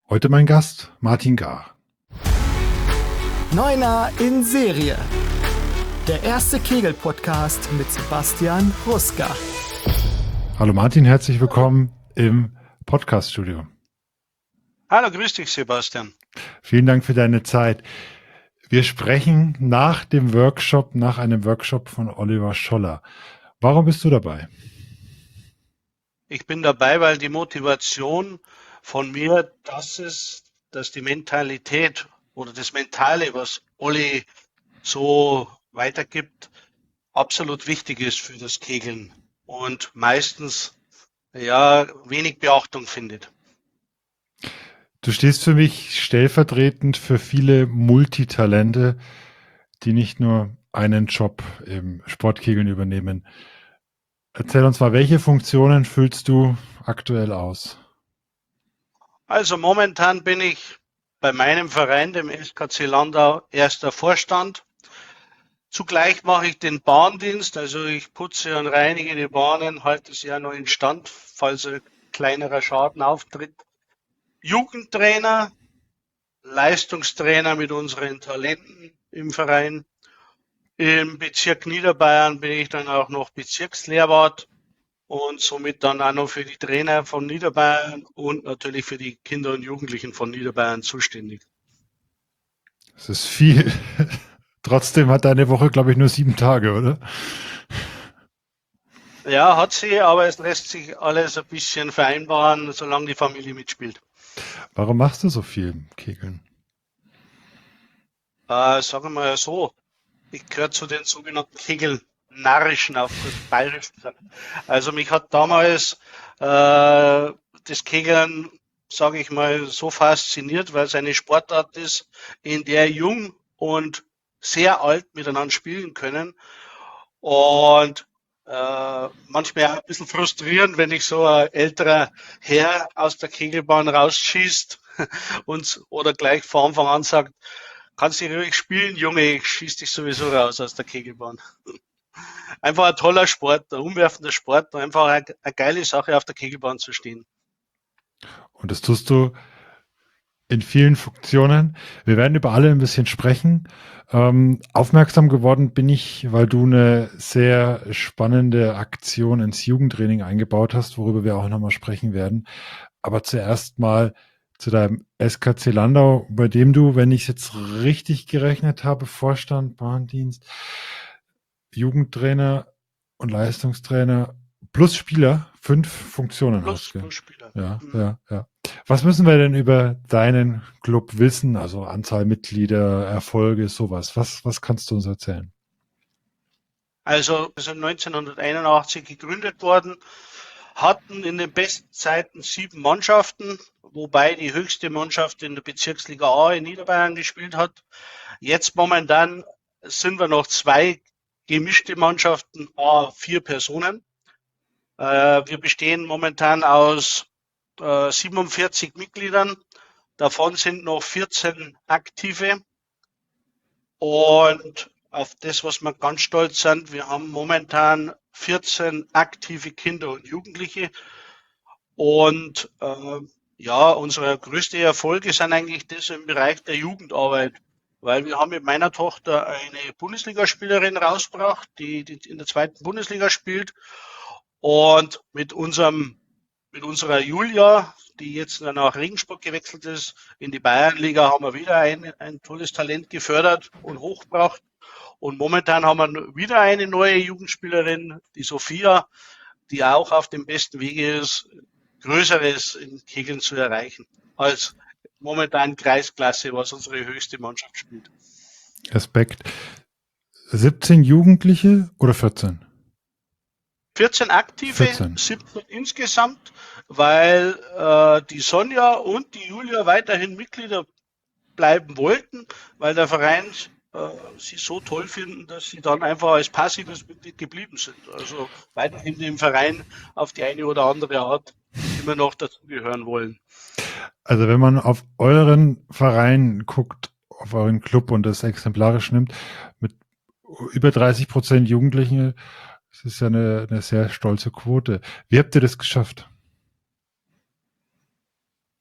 Heute mein Gast, Martin Gar. Neuner in Serie. Der erste Kegel-Podcast mit Sebastian Ruska. Hallo Martin, herzlich willkommen im Podcast-Studio. Hallo, grüß dich, Sebastian. Vielen Dank für deine Zeit. Wir sprechen nach einem Workshop von Oliver Scholler. Warum bist du dabei? Ich bin dabei, weil die Motivation von mir das ist, dass die Mentalität oder das Mentale, was Olli so weitergibt, absolut wichtig ist für das Kegeln und meistens ja wenig Beachtung findet. Du stehst für mich stellvertretend für viele Multitalente, die nicht nur einen Job im Sportkegeln übernehmen. Erzähl uns mal, welche Funktionen füllst du aktuell aus? Also momentan bin ich bei meinem Verein, dem SKC Landau, erster Vorstand. Zugleich mache ich den Bahndienst, also ich putze und reinige die Bahnen, halte sie ja noch in Stand, falls ein kleinerer Schaden auftritt. Jugendtrainer, Leistungstrainer mit unseren Talenten im Verein. Im Bezirk Niederbayern bin ich dann auch noch Bezirkslehrwart und somit dann auch noch für die Trainer von Niederbayern und natürlich für die Kinder und Jugendlichen von Niederbayern zuständig. Das ist viel. Trotzdem hat deine Woche, glaube ich, nur 7 Tage, oder? Ja, hat sie, aber es lässt sich alles ein bisschen vereinbaren, solange die Familie mitspielt. Warum machst du so viel Kegeln? Sagen wir mal so, ich gehöre zu den sogenannten Kegelnarrischen auf gut Bayerisch gesagt. Also mich hat damals das Kegeln, sage ich mal, so fasziniert, weil es eine Sportart ist, in der jung und sehr alt miteinander spielen können. Und manchmal auch ein bisschen frustrierend, wenn ich so ein älterer Herr aus der Kegelbahn rausschießt und oder gleich von Anfang an sagt, kannst du ruhig spielen, Junge, ich schieß dich sowieso raus aus der Kegelbahn. Einfach ein toller Sport, ein umwerfender Sport, einfach eine geile Sache auf der Kegelbahn zu stehen. Und das tust du in vielen Funktionen. Wir werden über alle ein bisschen sprechen. Aufmerksam geworden bin ich, weil du eine sehr spannende Aktion ins Jugendtraining eingebaut hast, worüber wir auch nochmal sprechen werden. Aber zuerst mal zu deinem SKC Landau, bei dem du, wenn ich es jetzt richtig gerechnet habe, Vorstand, Bahndienst, Jugendtrainer und Leistungstrainer plus Spieler 5 Funktionen hast. Plus Spieler. Ja. Was müssen wir denn über deinen Club wissen? Also Anzahl Mitglieder, Erfolge, sowas. Was kannst du uns erzählen? Also wir sind 1981 gegründet worden, hatten in den besten Zeiten 7 Mannschaften, wobei die höchste Mannschaft in der Bezirksliga A in Niederbayern gespielt hat. Jetzt momentan sind wir noch 2 gemischte Mannschaften, 4 Personen. Wir bestehen momentan aus 47 Mitgliedern. Davon sind noch 14 aktive. Und auf das, was wir ganz stolz sind, wir haben momentan 14 aktive Kinder und Jugendliche. Und ja, unsere größte Erfolge sind eigentlich das im Bereich der Jugendarbeit. Weil wir haben mit meiner Tochter eine Bundesligaspielerin rausgebracht, die in der 2. Bundesliga spielt. Und mit unserer Julia, die jetzt nach Regensburg gewechselt ist, in die Bayernliga, haben wir wieder ein tolles Talent gefördert und hochgebracht. Und momentan haben wir wieder eine neue Jugendspielerin, die Sophia, die auch auf dem besten Wege ist, Größeres in Kegeln zu erreichen, als momentan Kreisklasse, was unsere höchste Mannschaft spielt. Respekt. 17 Jugendliche oder 14? 14 aktive, 14. 17 insgesamt, weil die Sonja und die Julia weiterhin Mitglieder bleiben wollten, weil der Verein sie so toll finden, dass sie dann einfach als passives Mitglied geblieben sind. Also weiterhin dem Verein auf die eine oder andere Art immer noch dazugehören wollen. Also wenn man auf euren Verein guckt, auf euren Club und das exemplarisch nimmt, mit über 30% Jugendlichen, das ist ja eine sehr stolze Quote. Wie habt ihr das geschafft?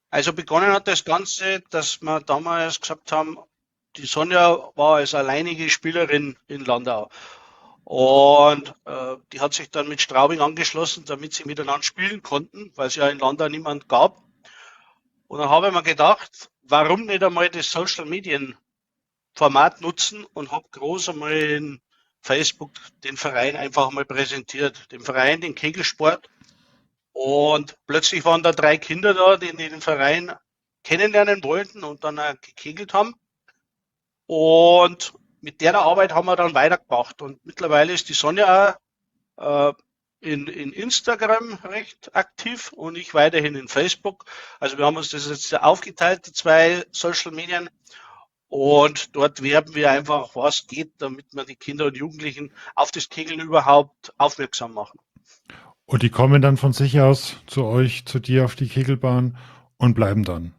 Also begonnen hat das Ganze, dass wir damals gesagt haben, die Sonja war als alleinige Spielerin in Landau. Und die hat sich dann mit Straubing angeschlossen, damit sie miteinander spielen konnten, weil es ja in Landau niemand gab. Und dann habe ich mir gedacht, warum nicht einmal das Social Medien Format nutzen und habe groß einmal in Facebook den Verein einfach mal präsentiert. Den Verein, den Kegelsport. Und plötzlich waren da 3 Kinder da, die den Verein kennenlernen wollten und dann auch gekegelt haben. Und mit der Arbeit haben wir dann weitergemacht. Und mittlerweile ist die Sonja auch in Instagram recht aktiv und ich weiterhin in Facebook. Also wir haben uns das jetzt aufgeteilt, die 2 Social Medien. Und dort werben wir einfach, was geht, damit wir die Kinder und Jugendlichen auf das Kegeln überhaupt aufmerksam machen. Und die kommen dann von sich aus zu euch, zu dir auf die Kegelbahn und bleiben dann.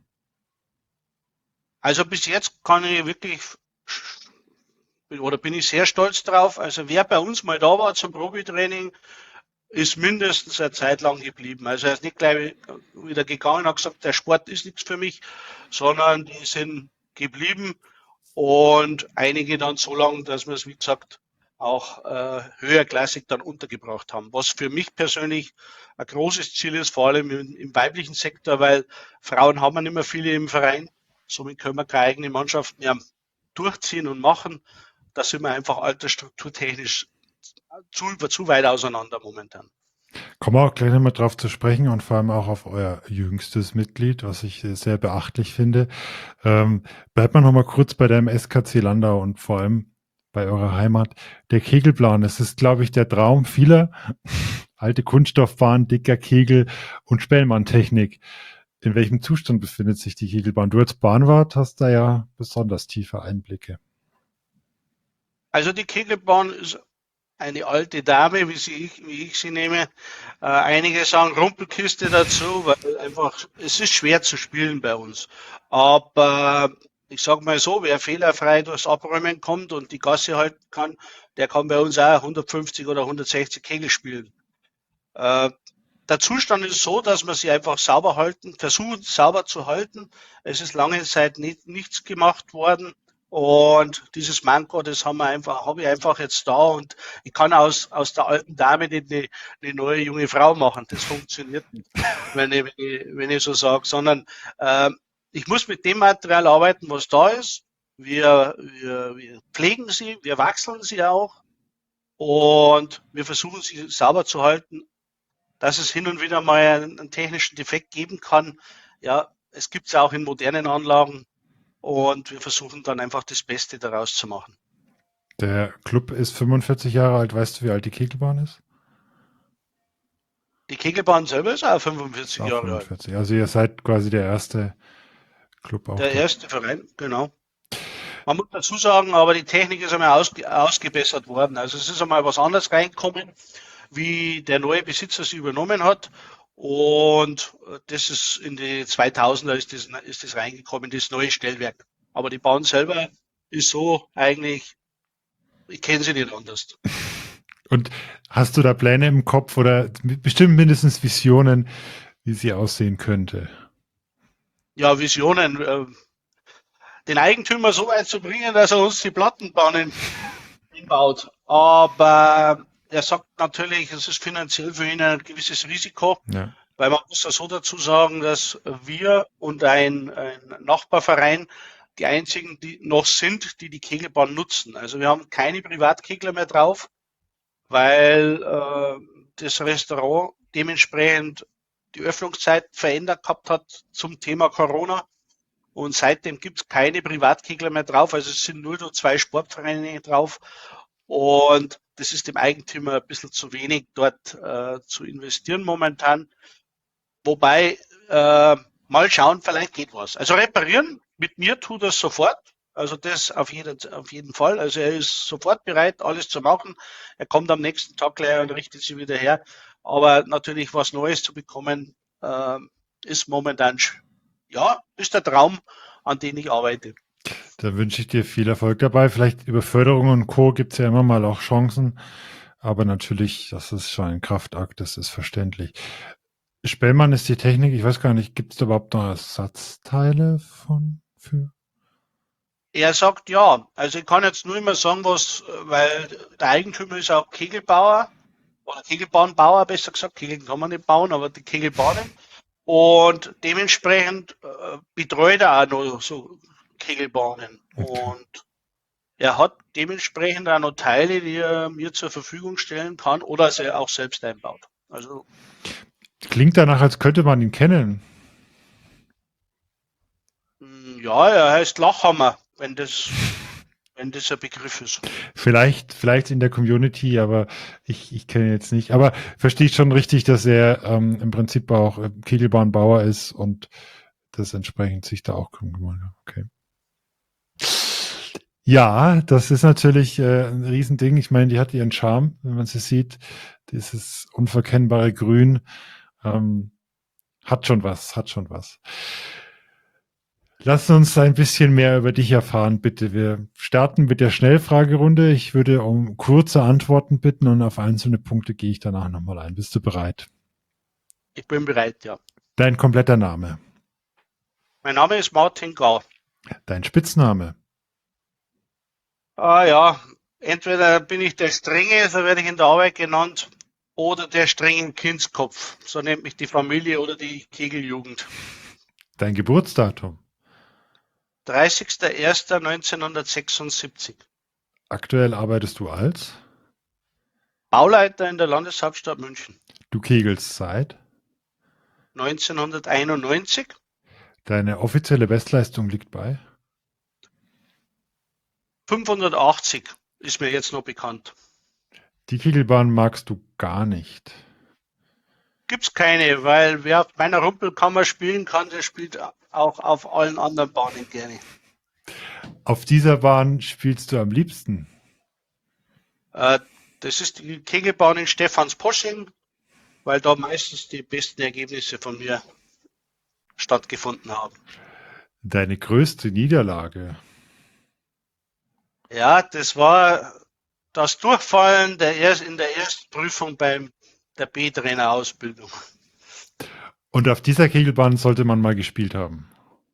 Also bis jetzt kann ich wirklich, oder bin ich sehr stolz drauf. Also wer bei uns mal da war zum Probetraining, ist mindestens eine Zeit lang geblieben. Also er ist nicht gleich wieder gegangen und hat gesagt, der Sport ist nichts für mich, sondern die sind geblieben und einige dann so lang, dass wir es, wie gesagt, auch höherklassig dann untergebracht haben. Was für mich persönlich ein großes Ziel ist, vor allem im weiblichen Sektor, weil Frauen haben wir nicht mehr viele im Verein. Somit können wir keine eigene Mannschaft mehr durchziehen und machen. Da sind wir einfach altersstrukturtechnisch zu weit auseinander momentan. Kommen wir auch gleich nochmal drauf zu sprechen und vor allem auch auf euer jüngstes Mitglied, was ich sehr beachtlich finde. Bleibt mal nochmal kurz bei deinem SKC Landau und vor allem bei eurer Heimat. Der Kegelplan, das ist, glaube ich, der Traum vieler. Alte Kunststoffbahn, dicker Kegel und Spellmann-Technik. In welchem Zustand befindet sich die Kegelbahn? Du als Bahnwart hast da ja besonders tiefe Einblicke. Also die Kegelbahn ist eine alte Dame, wie ich sie nehme. Einige sagen Rumpelkiste dazu, weil einfach, es ist schwer zu spielen bei uns. Aber ich sage mal so, wer fehlerfrei durchs Abräumen kommt und die Gasse halten kann, der kann bei uns auch 150 oder 160 Kegel spielen. Der Zustand ist so, dass wir sie einfach sauber halten, versuchen sauber zu halten. Es ist lange Zeit nichts gemacht worden. Und dieses Manko, das habe ich einfach jetzt da und ich kann aus der alten Dame eine neue junge Frau machen. Das funktioniert nicht, wenn ich so sage, sondern ich muss mit dem Material arbeiten, was da ist. Wir pflegen sie, wir wachseln sie auch und wir versuchen sie sauber zu halten, dass es hin und wieder mal einen technischen Defekt geben kann. Ja, es gibt es auch in modernen Anlagen. Und wir versuchen dann einfach das Beste daraus zu machen. Der Club ist 45 Jahre alt. Weißt du, wie alt die Kegelbahn ist? Die Kegelbahn selber ist auch 45 Jahre 45. Alt. Also ihr seid quasi der erste Club auch. Der erste Verein, genau. Man muss dazu sagen, aber die Technik ist einmal ausgebessert worden. Also es ist einmal was anderes reingekommen, wie der neue Besitzer sie übernommen hat. Und das ist in die 2000er ist das reingekommen, das neue Stellwerk. Aber die Bahn selber ist so eigentlich, ich kenne sie nicht anders. Und hast du da Pläne im Kopf oder bestimmt mindestens Visionen, wie sie aussehen könnte? Ja, Visionen. Den Eigentümer so weit zu bringen, dass er uns die Plattenbahnen baut. Aber er sagt natürlich, es ist finanziell für ihn ein gewisses Risiko, ja. Weil man muss da so dazu sagen, dass wir und ein Nachbarverein die einzigen, die noch sind, die Kegelbahn nutzen. Also wir haben keine Privatkegler mehr drauf, weil das Restaurant dementsprechend die Öffnungszeit verändert gehabt hat zum Thema Corona. Und seitdem gibt es keine Privatkegler mehr drauf. Also es sind nur noch 2 Sportvereine drauf. Und das ist dem Eigentümer ein bisschen zu wenig, dort zu investieren momentan. Wobei, mal schauen, vielleicht geht was. Also reparieren, mit mir tut er sofort. Also das auf jeden Fall. Also er ist sofort bereit, alles zu machen. Er kommt am nächsten Tag gleich und richtet sich wieder her. Aber natürlich was Neues zu bekommen, ist momentan, ja, ist der Traum, an den ich arbeite. Da wünsche ich dir viel Erfolg dabei. Vielleicht über Förderung und Co. gibt es ja immer mal auch Chancen. Aber natürlich, das ist schon ein Kraftakt, das ist verständlich. Spellmann ist die Technik, ich weiß gar nicht, gibt es da überhaupt noch Ersatzteile für? Er sagt ja. Also ich kann jetzt nur immer sagen, weil der Eigentümer ist auch Kegelbauer oder Kegelbahnbauer, besser gesagt. Kegeln kann man nicht bauen, aber die Kegelbahnen. Und dementsprechend betreut er auch noch so Kegelbahnen. Okay. Und er hat dementsprechend auch noch Teile, die er mir zur Verfügung stellen kann oder sie auch selbst einbaut. Also Klingt danach, als könnte man ihn kennen. ja, er heißt Lachhammer, wenn das ein Begriff ist. Vielleicht in der Community, aber ich kenne ihn jetzt nicht. Aber verstehe ich schon richtig, dass er im Prinzip auch Kegelbahnbauer ist und das entsprechend sich da auch kümmert. Okay. Ja, das ist natürlich ein Riesending. Ich meine, die hat ihren Charme, wenn man sie sieht. Dieses unverkennbare Grün hat schon was, hat schon was. Lass uns ein bisschen mehr über dich erfahren, bitte. Wir starten mit der Schnellfragerunde. Ich würde um kurze Antworten bitten und auf einzelne Punkte gehe ich danach nochmal ein. Bist du bereit? Ich bin bereit, ja. Dein kompletter Name. Mein Name ist Martin Gau. Dein Spitzname. Ah ja, entweder bin ich der Strenge, so werde ich in der Arbeit genannt, oder der strenge Kindskopf. So nennt mich die Familie oder die Kegeljugend. Dein Geburtsdatum. 30.01.1976. Aktuell arbeitest du als? Bauleiter in der Landeshauptstadt München. Du kegelst seit? 1991. Deine offizielle Bestleistung liegt bei? 580 ist mir jetzt noch bekannt. Die Kegelbahn magst du gar nicht. Gibt's keine, weil wer auf meiner Rumpelkammer spielen kann, der spielt auch auf allen anderen Bahnen gerne. Auf dieser Bahn spielst du am liebsten? Das ist die Kegelbahn in Stephansposching, weil da meistens die besten Ergebnisse von mir stattgefunden haben. Deine größte Niederlage? Ja, das war das Durchfallen in der ersten Prüfung bei der B-Trainer-Ausbildung. Und auf dieser Kegelbahn sollte man mal gespielt haben.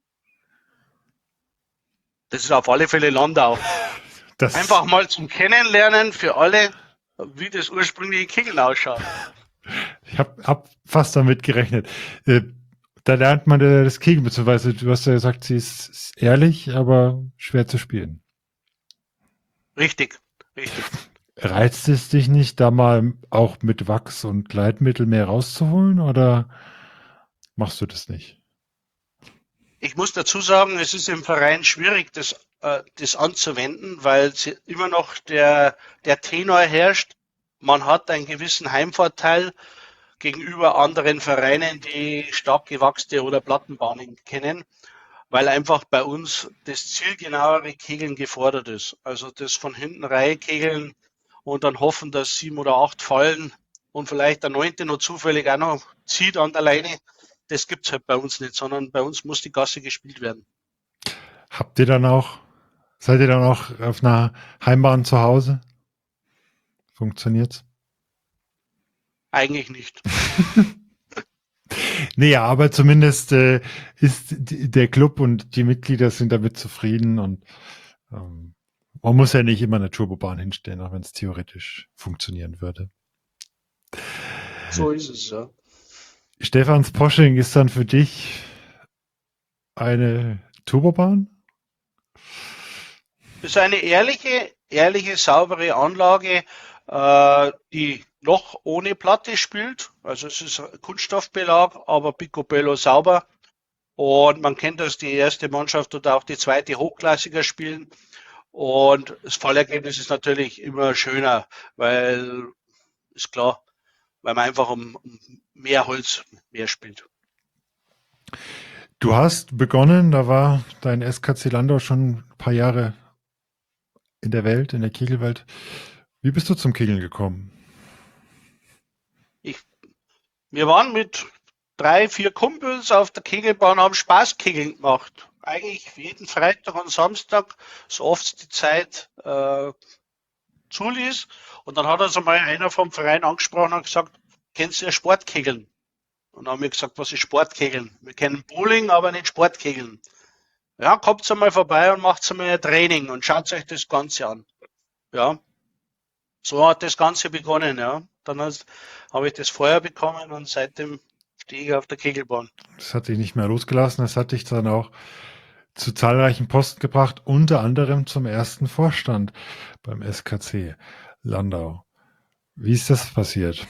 Das ist auf alle Fälle Landau. Einfach mal zum Kennenlernen für alle, wie das ursprüngliche Kegeln ausschaut. Ich hab fast damit gerechnet. Da lernt man das Kegeln, beziehungsweise du hast ja gesagt, sie ist ehrlich, aber schwer zu spielen. Richtig, richtig. Reizt es dich nicht, da mal auch mit Wachs und Gleitmittel mehr rauszuholen oder machst du das nicht? Ich muss dazu sagen, es ist im Verein schwierig, das anzuwenden, weil immer noch der Tenor herrscht. Man hat einen gewissen Heimvorteil gegenüber anderen Vereinen, die stark gewachsene oder Plattenbahnen kennen, weil einfach bei uns das zielgenauere Kegeln gefordert ist. Also das von hinten Reihe kegeln und dann hoffen, dass 7 oder 8 fallen und vielleicht der 9. noch zufällig auch noch zieht an der Leine. Das gibt's halt bei uns nicht, sondern bei uns muss die Gasse gespielt werden. Seid ihr dann auch auf einer Heimbahn zu Hause? Funktioniert's? Eigentlich nicht. Nee, aber zumindest ist der Club und die Mitglieder sind damit zufrieden und man muss ja nicht immer eine Turbobahn hinstellen, auch wenn es theoretisch funktionieren würde. So ist es, ja. Stephansposching ist dann für dich eine Turbobahn? Das ist eine ehrliche, saubere Anlage, die noch ohne Platte spielt. Also es ist Kunststoffbelag, aber picobello sauber. Und man kennt, dass die erste Mannschaft oder auch die zweite hochklassiger spielen. Und das Fallergebnis ist natürlich immer schöner, weil, ist klar, weil man einfach um mehr Holz mehr spielt. Du hast begonnen, da war dein SK Landau schon ein paar Jahre in der Welt, in der Kegelwelt. Wie bist du zum Kegeln gekommen? Wir waren mit 3, 4 Kumpels auf der Kegelbahn, haben Spaßkegeln gemacht. Eigentlich jeden Freitag und Samstag, so oft die Zeit zuließ. Und dann hat uns einmal einer vom Verein angesprochen und gesagt, kennst du ja Sportkegeln? Und dann haben wir gesagt, was ist Sportkegeln? Wir kennen Bowling, aber nicht Sportkegeln. Ja, kommt einmal vorbei und macht einmal ein Training und schaut euch das Ganze an. Ja, so hat das Ganze begonnen, ja. Dann habe ich das Feuer bekommen und seitdem stehe ich auf der Kegelbahn. Das hat dich nicht mehr losgelassen. Das hat dich dann auch zu zahlreichen Posten gebracht, unter anderem zum ersten Vorstand beim SKC Landau. Wie ist das passiert?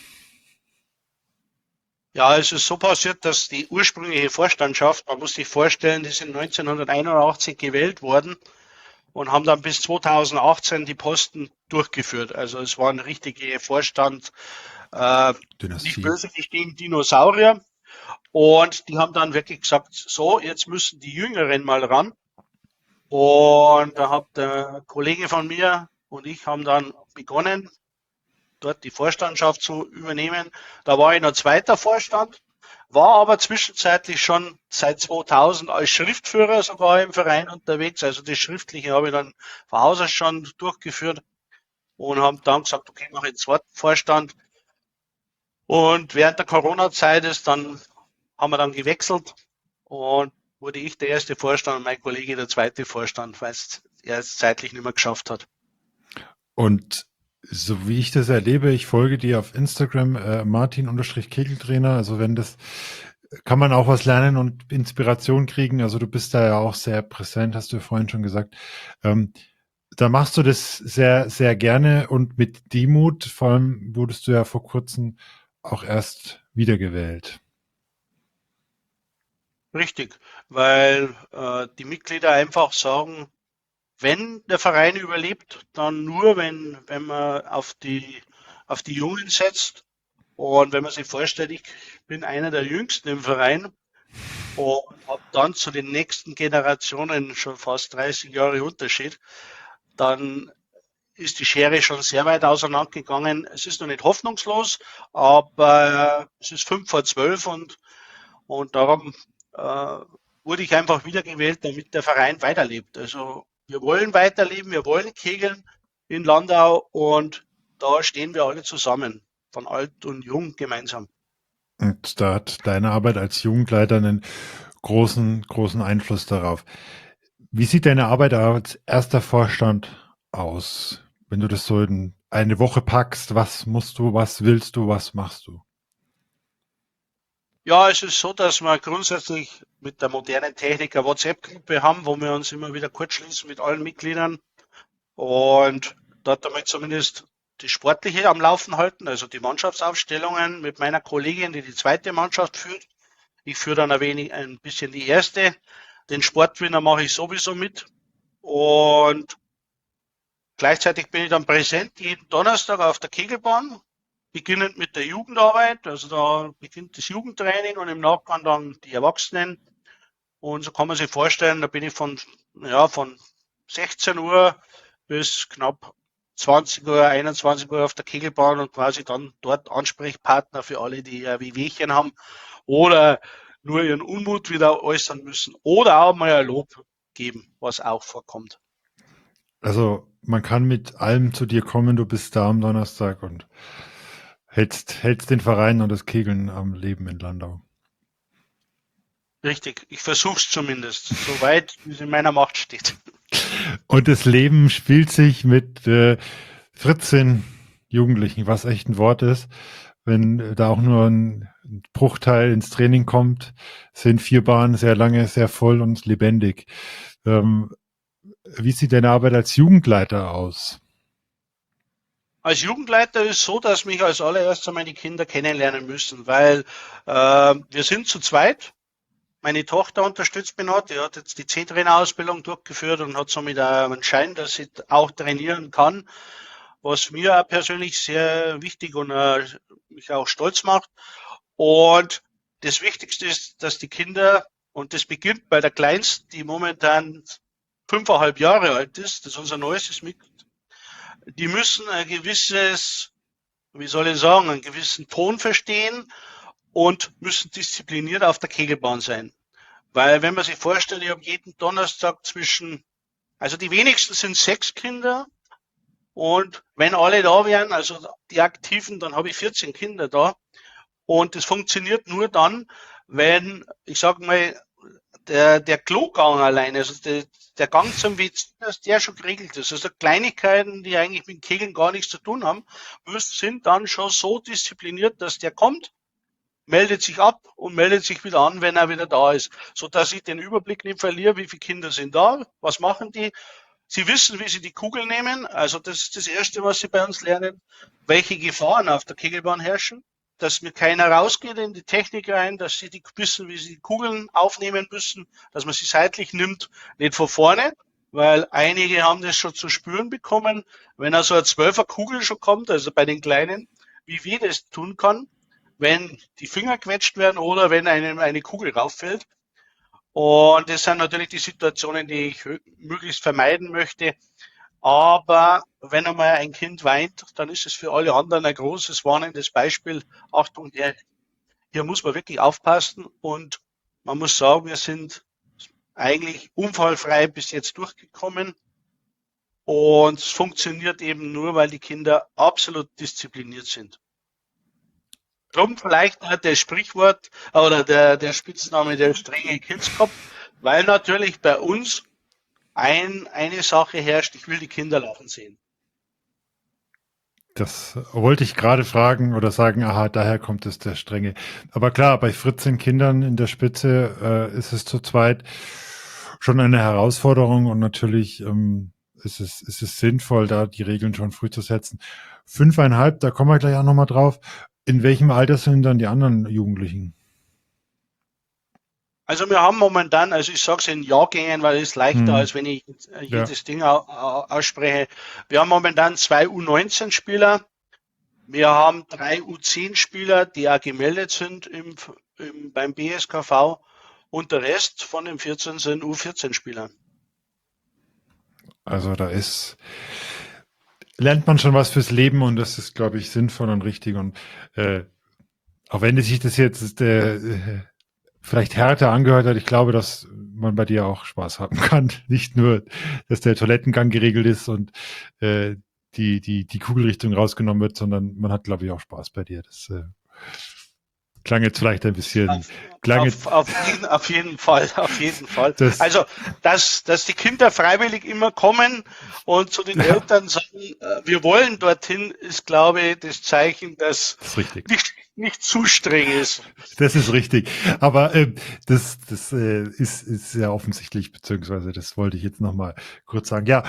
Ja, es ist so passiert, dass die ursprüngliche Vorstandschaft, man muss sich vorstellen, die sind 1981 gewählt worden und haben dann bis 2018 die Posten durchgeführt. Also es war ein richtiger Vorstand, nicht Dynastie. böse gegen Dinosaurier. Und die haben dann wirklich gesagt, so, jetzt müssen die Jüngeren mal ran. Und da hat der Kollege von mir und ich haben dann begonnen, dort die Vorstandschaft zu übernehmen. Da war ich noch zweiter Vorstand, war aber zwischenzeitlich schon seit 2000 als Schriftführer sogar im Verein unterwegs. Also das Schriftliche habe ich dann von Haus aus schon durchgeführt und haben dann gesagt, okay, mache ich den zweiten Vorstand. Und während der Corona-Zeit haben wir dann gewechselt und wurde ich der erste Vorstand und mein Kollege der zweite Vorstand, weil er es zeitlich nicht mehr geschafft hat. Und so wie ich das erlebe, ich folge dir auf Instagram, Martin-Kegeltrainer. Also wenn das, kann man auch was lernen und Inspiration kriegen. Also du bist da ja auch sehr präsent, hast du vorhin schon gesagt. Da machst du das sehr, sehr gerne und mit Demut. Vor allem wurdest du ja vor kurzem auch erst wiedergewählt. Richtig, weil die Mitglieder einfach sagen, wenn der Verein überlebt, dann nur, wenn man auf die Jungen setzt. Und wenn man sich vorstellt, ich bin einer der Jüngsten im Verein und habe dann zu den nächsten Generationen schon fast 30 Jahre Unterschied, dann ist die Schere schon sehr weit auseinandergegangen. Es ist noch nicht hoffnungslos, aber es ist 5 vor 12 und darum wurde ich einfach wiedergewählt, damit der Verein weiterlebt. Also wir wollen weiterleben, wir wollen kegeln in Landau und da stehen wir alle zusammen, von alt und jung gemeinsam. Und da hat deine Arbeit als Jugendleiter einen großen, großen Einfluss darauf. Wie sieht deine Arbeit als erster Vorstand aus? Wenn du das so in eine Woche packst, was musst du, was willst du, was machst du? Ja, es ist so, dass wir grundsätzlich mit der modernen Technik eine WhatsApp-Gruppe haben, wo wir uns immer wieder kurz schließen mit allen Mitgliedern und dort damit zumindest die Sportliche am Laufen halten, also die Mannschaftsaufstellungen mit meiner Kollegin, die zweite Mannschaft führt. Ich führe dann ein bisschen die erste. Den Sportwinner mache ich sowieso mit und gleichzeitig bin ich dann präsent jeden Donnerstag auf der Kegelbahn, beginnend mit der Jugendarbeit. Also da beginnt das Jugendtraining und im Nachgang dann die Erwachsenen. Und so kann man sich vorstellen, da bin ich von 16 Uhr bis knapp 20 Uhr, 21 Uhr auf der Kegelbahn und quasi dann dort Ansprechpartner für alle, die ja Wehwehchen haben oder nur ihren Unmut wieder äußern müssen oder auch mal ein Lob geben, was auch vorkommt. Also man kann mit allem zu dir kommen, du bist da am Donnerstag und hältst den Verein und das Kegeln am Leben in Landau. Richtig, ich versuche es zumindest, soweit wie es in meiner Macht steht. Und das Leben spielt sich mit 14 Jugendlichen, was echt ein Wort ist. Wenn da auch nur ein Bruchteil ins Training kommt, sind 4 Bahnen sehr lange, sehr voll und lebendig. Wie sieht deine Arbeit als Jugendleiter aus? Als Jugendleiter ist es so, dass mich als allererstes meine Kinder kennenlernen müssen, weil wir sind zu zweit. Meine Tochter unterstützt mich noch, die hat jetzt die C-Trainer-Ausbildung durchgeführt und hat somit auch einen Schein, dass sie auch trainieren kann, was mir auch persönlich sehr wichtig und mich auch stolz macht. Und das Wichtigste ist, dass die Kinder, und das beginnt bei der Kleinsten, die momentan 5,5 Jahre alt ist, das ist unser neuestes Mitglied, die müssen ein gewisses, wie soll ich sagen, einen gewissen Ton verstehen und müssen diszipliniert auf der Kegelbahn sein. Weil wenn man sich vorstellt, ich habe jeden Donnerstag also die wenigsten sind 6 Kinder und wenn alle da wären, also die Aktiven, dann habe ich 14 Kinder da Und das funktioniert nur dann, wenn, ich sag mal, der Klogang alleine, also der Gang zum WC, dass der schon geregelt ist. Also Kleinigkeiten, die eigentlich mit Kegeln gar nichts zu tun haben, sind dann schon so diszipliniert, dass der kommt, meldet sich ab und meldet sich wieder an, wenn er wieder da ist, so dass ich den Überblick nicht verliere, wie viele Kinder sind da, was machen die. Sie wissen, wie sie die Kugel nehmen, also das ist das Erste, was sie bei uns lernen, welche Gefahren auf der Kegelbahn herrschen, dass mir keiner rausgeht in die Technik rein, dass sie wissen, wie sie die Kugeln aufnehmen müssen, dass man sie seitlich nimmt, nicht von vorne, weil einige haben das schon zu spüren bekommen, wenn also eine 12er Kugel schon kommt, also bei den Kleinen, wie weh das tun kann, wenn die Finger quetscht werden oder wenn einem eine Kugel rauffällt. Und das sind natürlich die Situationen, die ich möglichst vermeiden möchte. Aber wenn einmal ein Kind weint, dann ist es für alle anderen ein großes warnendes Beispiel. Achtung, hier muss man wirklich aufpassen. Und man muss sagen, wir sind eigentlich unfallfrei bis jetzt durchgekommen. Und es funktioniert eben nur, weil die Kinder absolut diszipliniert sind. Drum vielleicht auch das Sprichwort oder der Spitzname der strenge Kindskopf, weil natürlich bei uns eine Sache herrscht, ich will die Kinder lachen sehen. Das wollte ich gerade fragen oder sagen, aha, daher kommt es der Strenge. Aber klar, bei 14 Kindern in der Spitze ist es zu zweit schon eine Herausforderung und natürlich ist es sinnvoll, da die Regeln schon früh zu setzen. 5,5, da kommen wir gleich auch nochmal drauf. In welchem Alter sind dann die anderen Jugendlichen? Also wir haben momentan, also ich sage es in Jahrgängen, weil es leichter, als wenn ich jedes Ding ausspreche. Wir haben momentan 2 U19-Spieler. Wir haben 3 U10-Spieler, die auch gemeldet sind beim BSKV. Und der Rest von den 14 sind U14-Spieler. Also lernt man schon was fürs Leben und das ist, glaube ich, sinnvoll und richtig. Und auch wenn sich das jetzt vielleicht härter angehört hat, ich glaube, dass man bei dir auch Spaß haben kann. Nicht nur, dass der Toilettengang geregelt ist und die Kugelrichtung rausgenommen wird, sondern man hat, glaube ich, auch Spaß bei dir. Das klang jetzt vielleicht ein bisschen. Auf jeden Fall. Also, dass die Kinder freiwillig immer kommen und zu den Eltern sagen, wir wollen dorthin, ist, glaube ich, das Zeichen, dass nicht zu streng ist. Das ist richtig. Aber das ist sehr offensichtlich, beziehungsweise das wollte ich jetzt nochmal kurz sagen. Ja,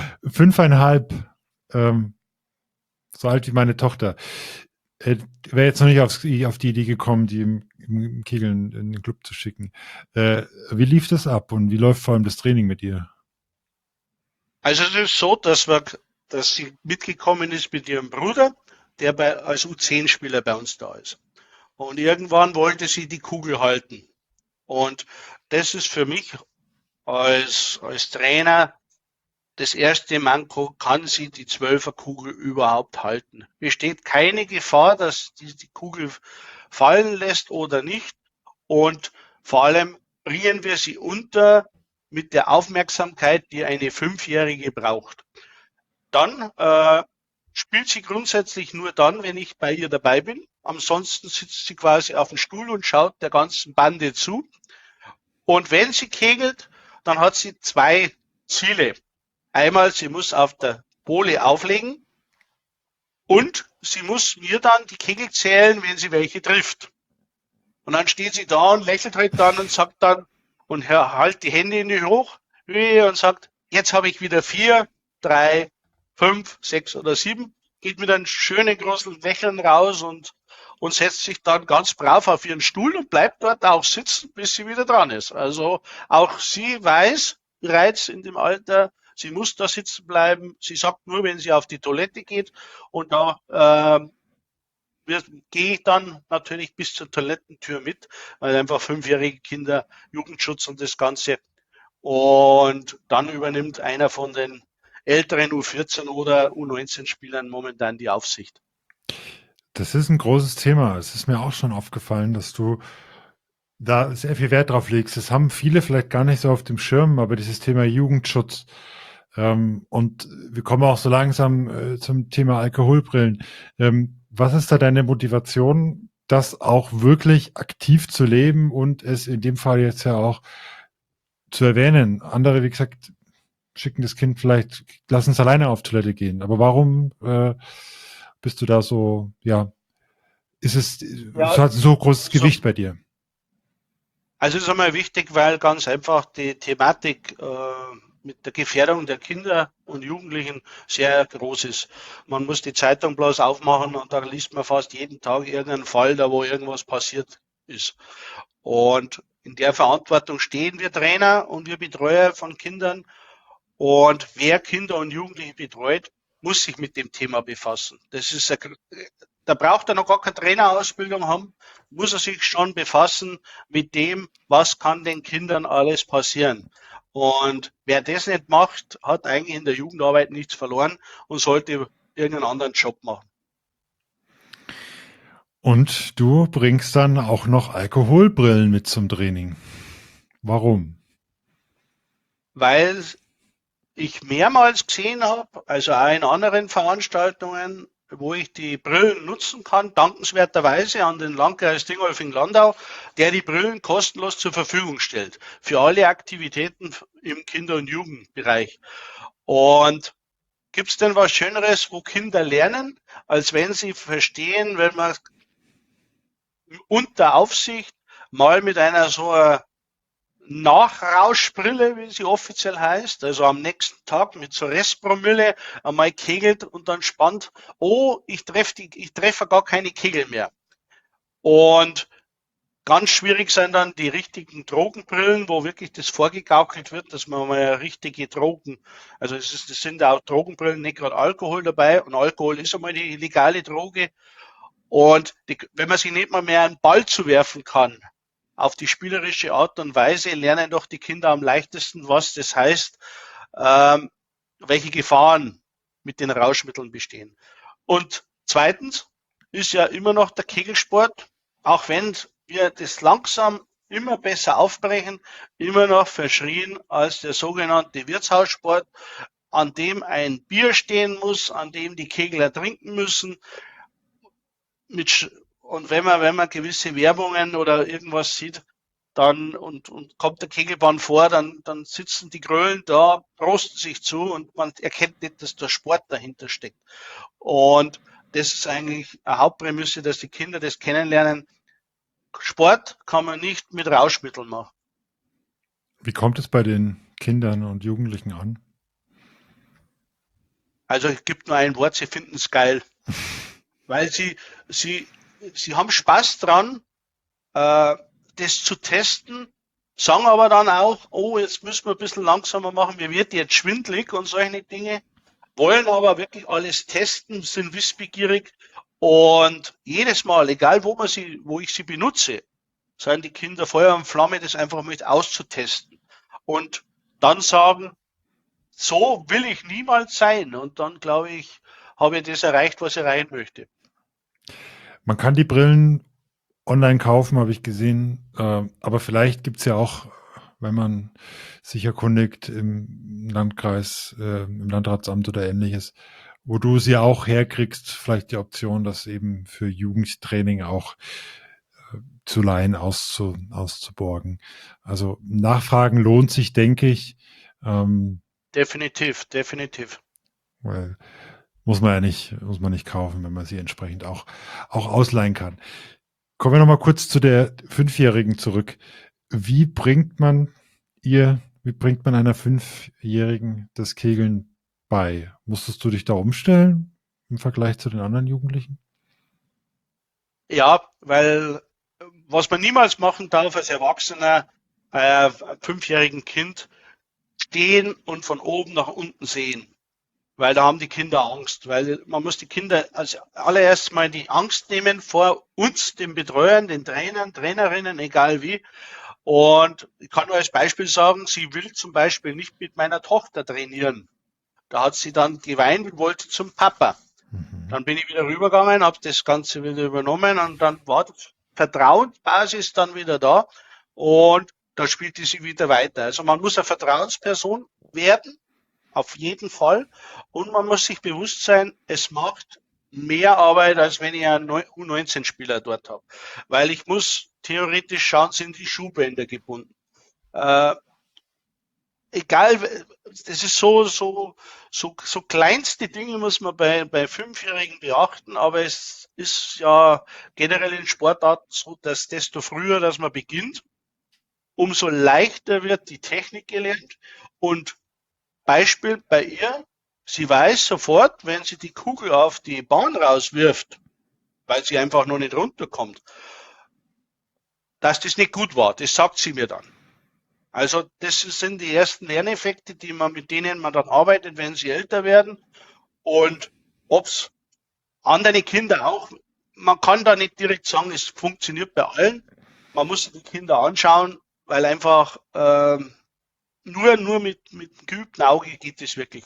5,5, so alt wie meine Tochter. Wäre jetzt noch nicht auf die Idee gekommen, die im Kegeln in den Club zu schicken. Wie lief das ab und wie läuft vor allem das Training mit ihr? Also es ist so, dass sie mitgekommen ist mit ihrem Bruder, der als U10-Spieler bei uns da ist. Und irgendwann wollte sie die Kugel halten. Und das ist für mich als Trainer das erste Manko, kann sie die 12er Kugel überhaupt halten? Besteht keine Gefahr, dass die Kugel fallen lässt oder nicht? Und vor allem bringen wir sie unter mit der Aufmerksamkeit, die eine 5-Jährige braucht. Dann spielt sie grundsätzlich nur dann, wenn ich bei ihr dabei bin. Ansonsten sitzt sie quasi auf dem Stuhl und schaut der ganzen Bande zu. Und wenn sie kegelt, dann hat sie 2 Ziele. Einmal, sie muss auf der Bohle auflegen und sie muss mir dann die Kegel zählen, wenn sie welche trifft. Und dann steht sie da und lächelt halt dann und sagt dann und hält die Hände in die Höhe und sagt, jetzt habe ich wieder 4, 3, 5, 6 oder 7, geht mit einem schönen großen Lächeln raus und setzt sich dann ganz brav auf ihren Stuhl und bleibt dort auch sitzen, bis sie wieder dran ist. Also auch sie weiß bereits in dem Alter, sie muss da sitzen bleiben. Sie sagt nur, wenn sie auf die Toilette geht. Und da gehe ich dann natürlich bis zur Toilettentür mit, weil einfach 5-jährige Kinder, Jugendschutz und das Ganze. Und dann übernimmt einer von den älteren U14 oder U19-Spielern momentan die Aufsicht. Das ist ein großes Thema. Es ist mir auch schon aufgefallen, dass du da sehr viel Wert drauf legst. Das haben viele vielleicht gar nicht so auf dem Schirm, aber dieses Thema Jugendschutz. Und wir kommen auch so langsam zum Thema Alkoholbrillen. Was ist da deine Motivation, das auch wirklich aktiv zu leben und es in dem Fall jetzt ja auch zu erwähnen. Andere, wie gesagt, schicken das Kind vielleicht, lassen es alleine auf Toilette gehen. Aber warum bist du da so, ja, es Ja, hat so großes so, Gewicht bei dir? also es ist einmal wichtig, weil ganz einfach die Thematik mit der Gefährdung der Kinder und Jugendlichen sehr groß ist. Man muss die Zeitung bloß aufmachen und da liest man fast jeden Tag irgendeinen Fall, da wo irgendwas passiert ist. Und in der Verantwortung stehen wir Trainer und wir Betreuer von Kindern. Und wer Kinder und Jugendliche betreut, muss sich mit dem Thema befassen. Da braucht er noch gar keine Trainerausbildung haben, muss er sich schon befassen mit dem, was kann den Kindern alles passieren. Und wer das nicht macht, hat eigentlich in der Jugendarbeit nichts verloren und sollte irgendeinen anderen Job machen. Und du bringst dann auch noch Alkoholbrillen mit zum Training. Warum? Weil ich mehrmals gesehen habe, also auch in anderen Veranstaltungen, wo ich die Brillen nutzen kann, dankenswerterweise an den Landkreis Dingolfing-Landau, der die Brillen kostenlos zur Verfügung stellt für alle Aktivitäten im Kinder- und Jugendbereich. Und gibt es denn was Schöneres, wo Kinder lernen, als wenn sie verstehen, wenn man unter Aufsicht mal mit einer so einer Nachrauschbrille, wie sie offiziell heißt, also am nächsten Tag mit so Restpromille einmal kegelt und dann spannt, oh, ich treffe gar keine Kegel mehr. Und ganz schwierig sind dann die richtigen Drogenbrillen, wo wirklich das vorgegaukelt wird, dass man mal richtige Drogen, also das sind auch Drogenbrillen, nicht gerade Alkohol dabei und Alkohol ist einmal die illegale Droge. Und wenn man sich nicht mal mehr einen Ball zuwerfen kann, auf die spielerische Art und Weise lernen doch die Kinder am leichtesten, was das heißt, welche Gefahren mit den Rauschmitteln bestehen. Und zweitens ist ja immer noch der Kegelsport, auch wenn wir das langsam immer besser aufbrechen, immer noch verschrien als der sogenannte Wirtshaussport, an dem ein Bier stehen muss, an dem die Kegler trinken müssen. Und wenn man gewisse Werbungen oder irgendwas sieht, dann und kommt der Kegelbahn vor, dann sitzen die Grölen da, prosten sich zu und man erkennt nicht, dass der Sport dahinter steckt. Und das ist eigentlich eine Hauptprämisse, dass die Kinder das kennenlernen. Sport kann man nicht mit Rauschmitteln machen. Wie kommt es bei den Kindern und Jugendlichen an? Also es gibt nur ein Wort, sie finden es geil. Weil sie haben Spaß dran, das zu testen, sagen aber dann auch, oh, jetzt müssen wir ein bisschen langsamer machen, mir wird jetzt schwindlig und solche Dinge, wollen aber wirklich alles testen, sind wissbegierig und jedes Mal, egal wo ich sie benutze, sind die Kinder Feuer und Flamme, das einfach mit auszutesten und dann sagen, so will ich niemals sein und dann glaube ich, habe ich das erreicht, was ich erreichen möchte. Man kann die Brillen online kaufen, habe ich gesehen. Aber vielleicht gibt es ja auch, wenn man sich erkundigt im Landkreis, im Landratsamt oder ähnliches, wo du sie auch herkriegst, vielleicht die Option, das eben für Jugendtraining auch zu leihen, auszuborgen. Also Nachfragen lohnt sich, denke ich. Definitiv, definitiv. Weil muss man nicht kaufen, wenn man sie entsprechend auch ausleihen kann. Kommen wir noch mal kurz zu der Fünfjährigen zurück. Wie bringt man einer Fünfjährigen das Kegeln bei? Musstest du dich da umstellen im Vergleich zu den anderen Jugendlichen? Ja, weil was man niemals machen darf als Erwachsener, fünfjährigen Kind, stehen und von oben nach unten sehen. Weil da haben die Kinder Angst. Weil man muss die Kinder als allererst mal die Angst nehmen vor uns, den Betreuern, den Trainern, Trainerinnen, egal wie. Und ich kann nur als Beispiel sagen, sie will zum Beispiel nicht mit meiner Tochter trainieren. Da hat sie dann geweint und wollte zum Papa. Dann bin ich wieder rübergegangen, habe das Ganze wieder übernommen und dann war die Vertrauensbasis dann wieder da und da spielte sie wieder weiter. Also man muss eine Vertrauensperson werden, auf jeden Fall. Und man muss sich bewusst sein, es macht mehr Arbeit, als wenn ich einen U19-Spieler dort habe. Weil ich muss theoretisch schauen, sind die Schuhbänder gebunden. Äh, egal, das ist so kleinste Dinge muss man bei Fünfjährigen beachten, aber es ist ja generell in Sportarten so, dass desto früher, dass man beginnt, umso leichter wird die Technik gelernt. Und Beispiel bei ihr, sie weiß sofort, wenn sie die Kugel auf die Bahn rauswirft, weil sie einfach noch nicht runterkommt, dass das nicht gut war. Das sagt sie mir dann. Also das sind die ersten Lerneffekte, mit denen man dann arbeitet, wenn sie älter werden. Und ob es andere Kinder auch, man kann da nicht direkt sagen, es funktioniert bei allen. Man muss sich die Kinder anschauen, weil einfach nur mit geübtem Auge geht es wirklich.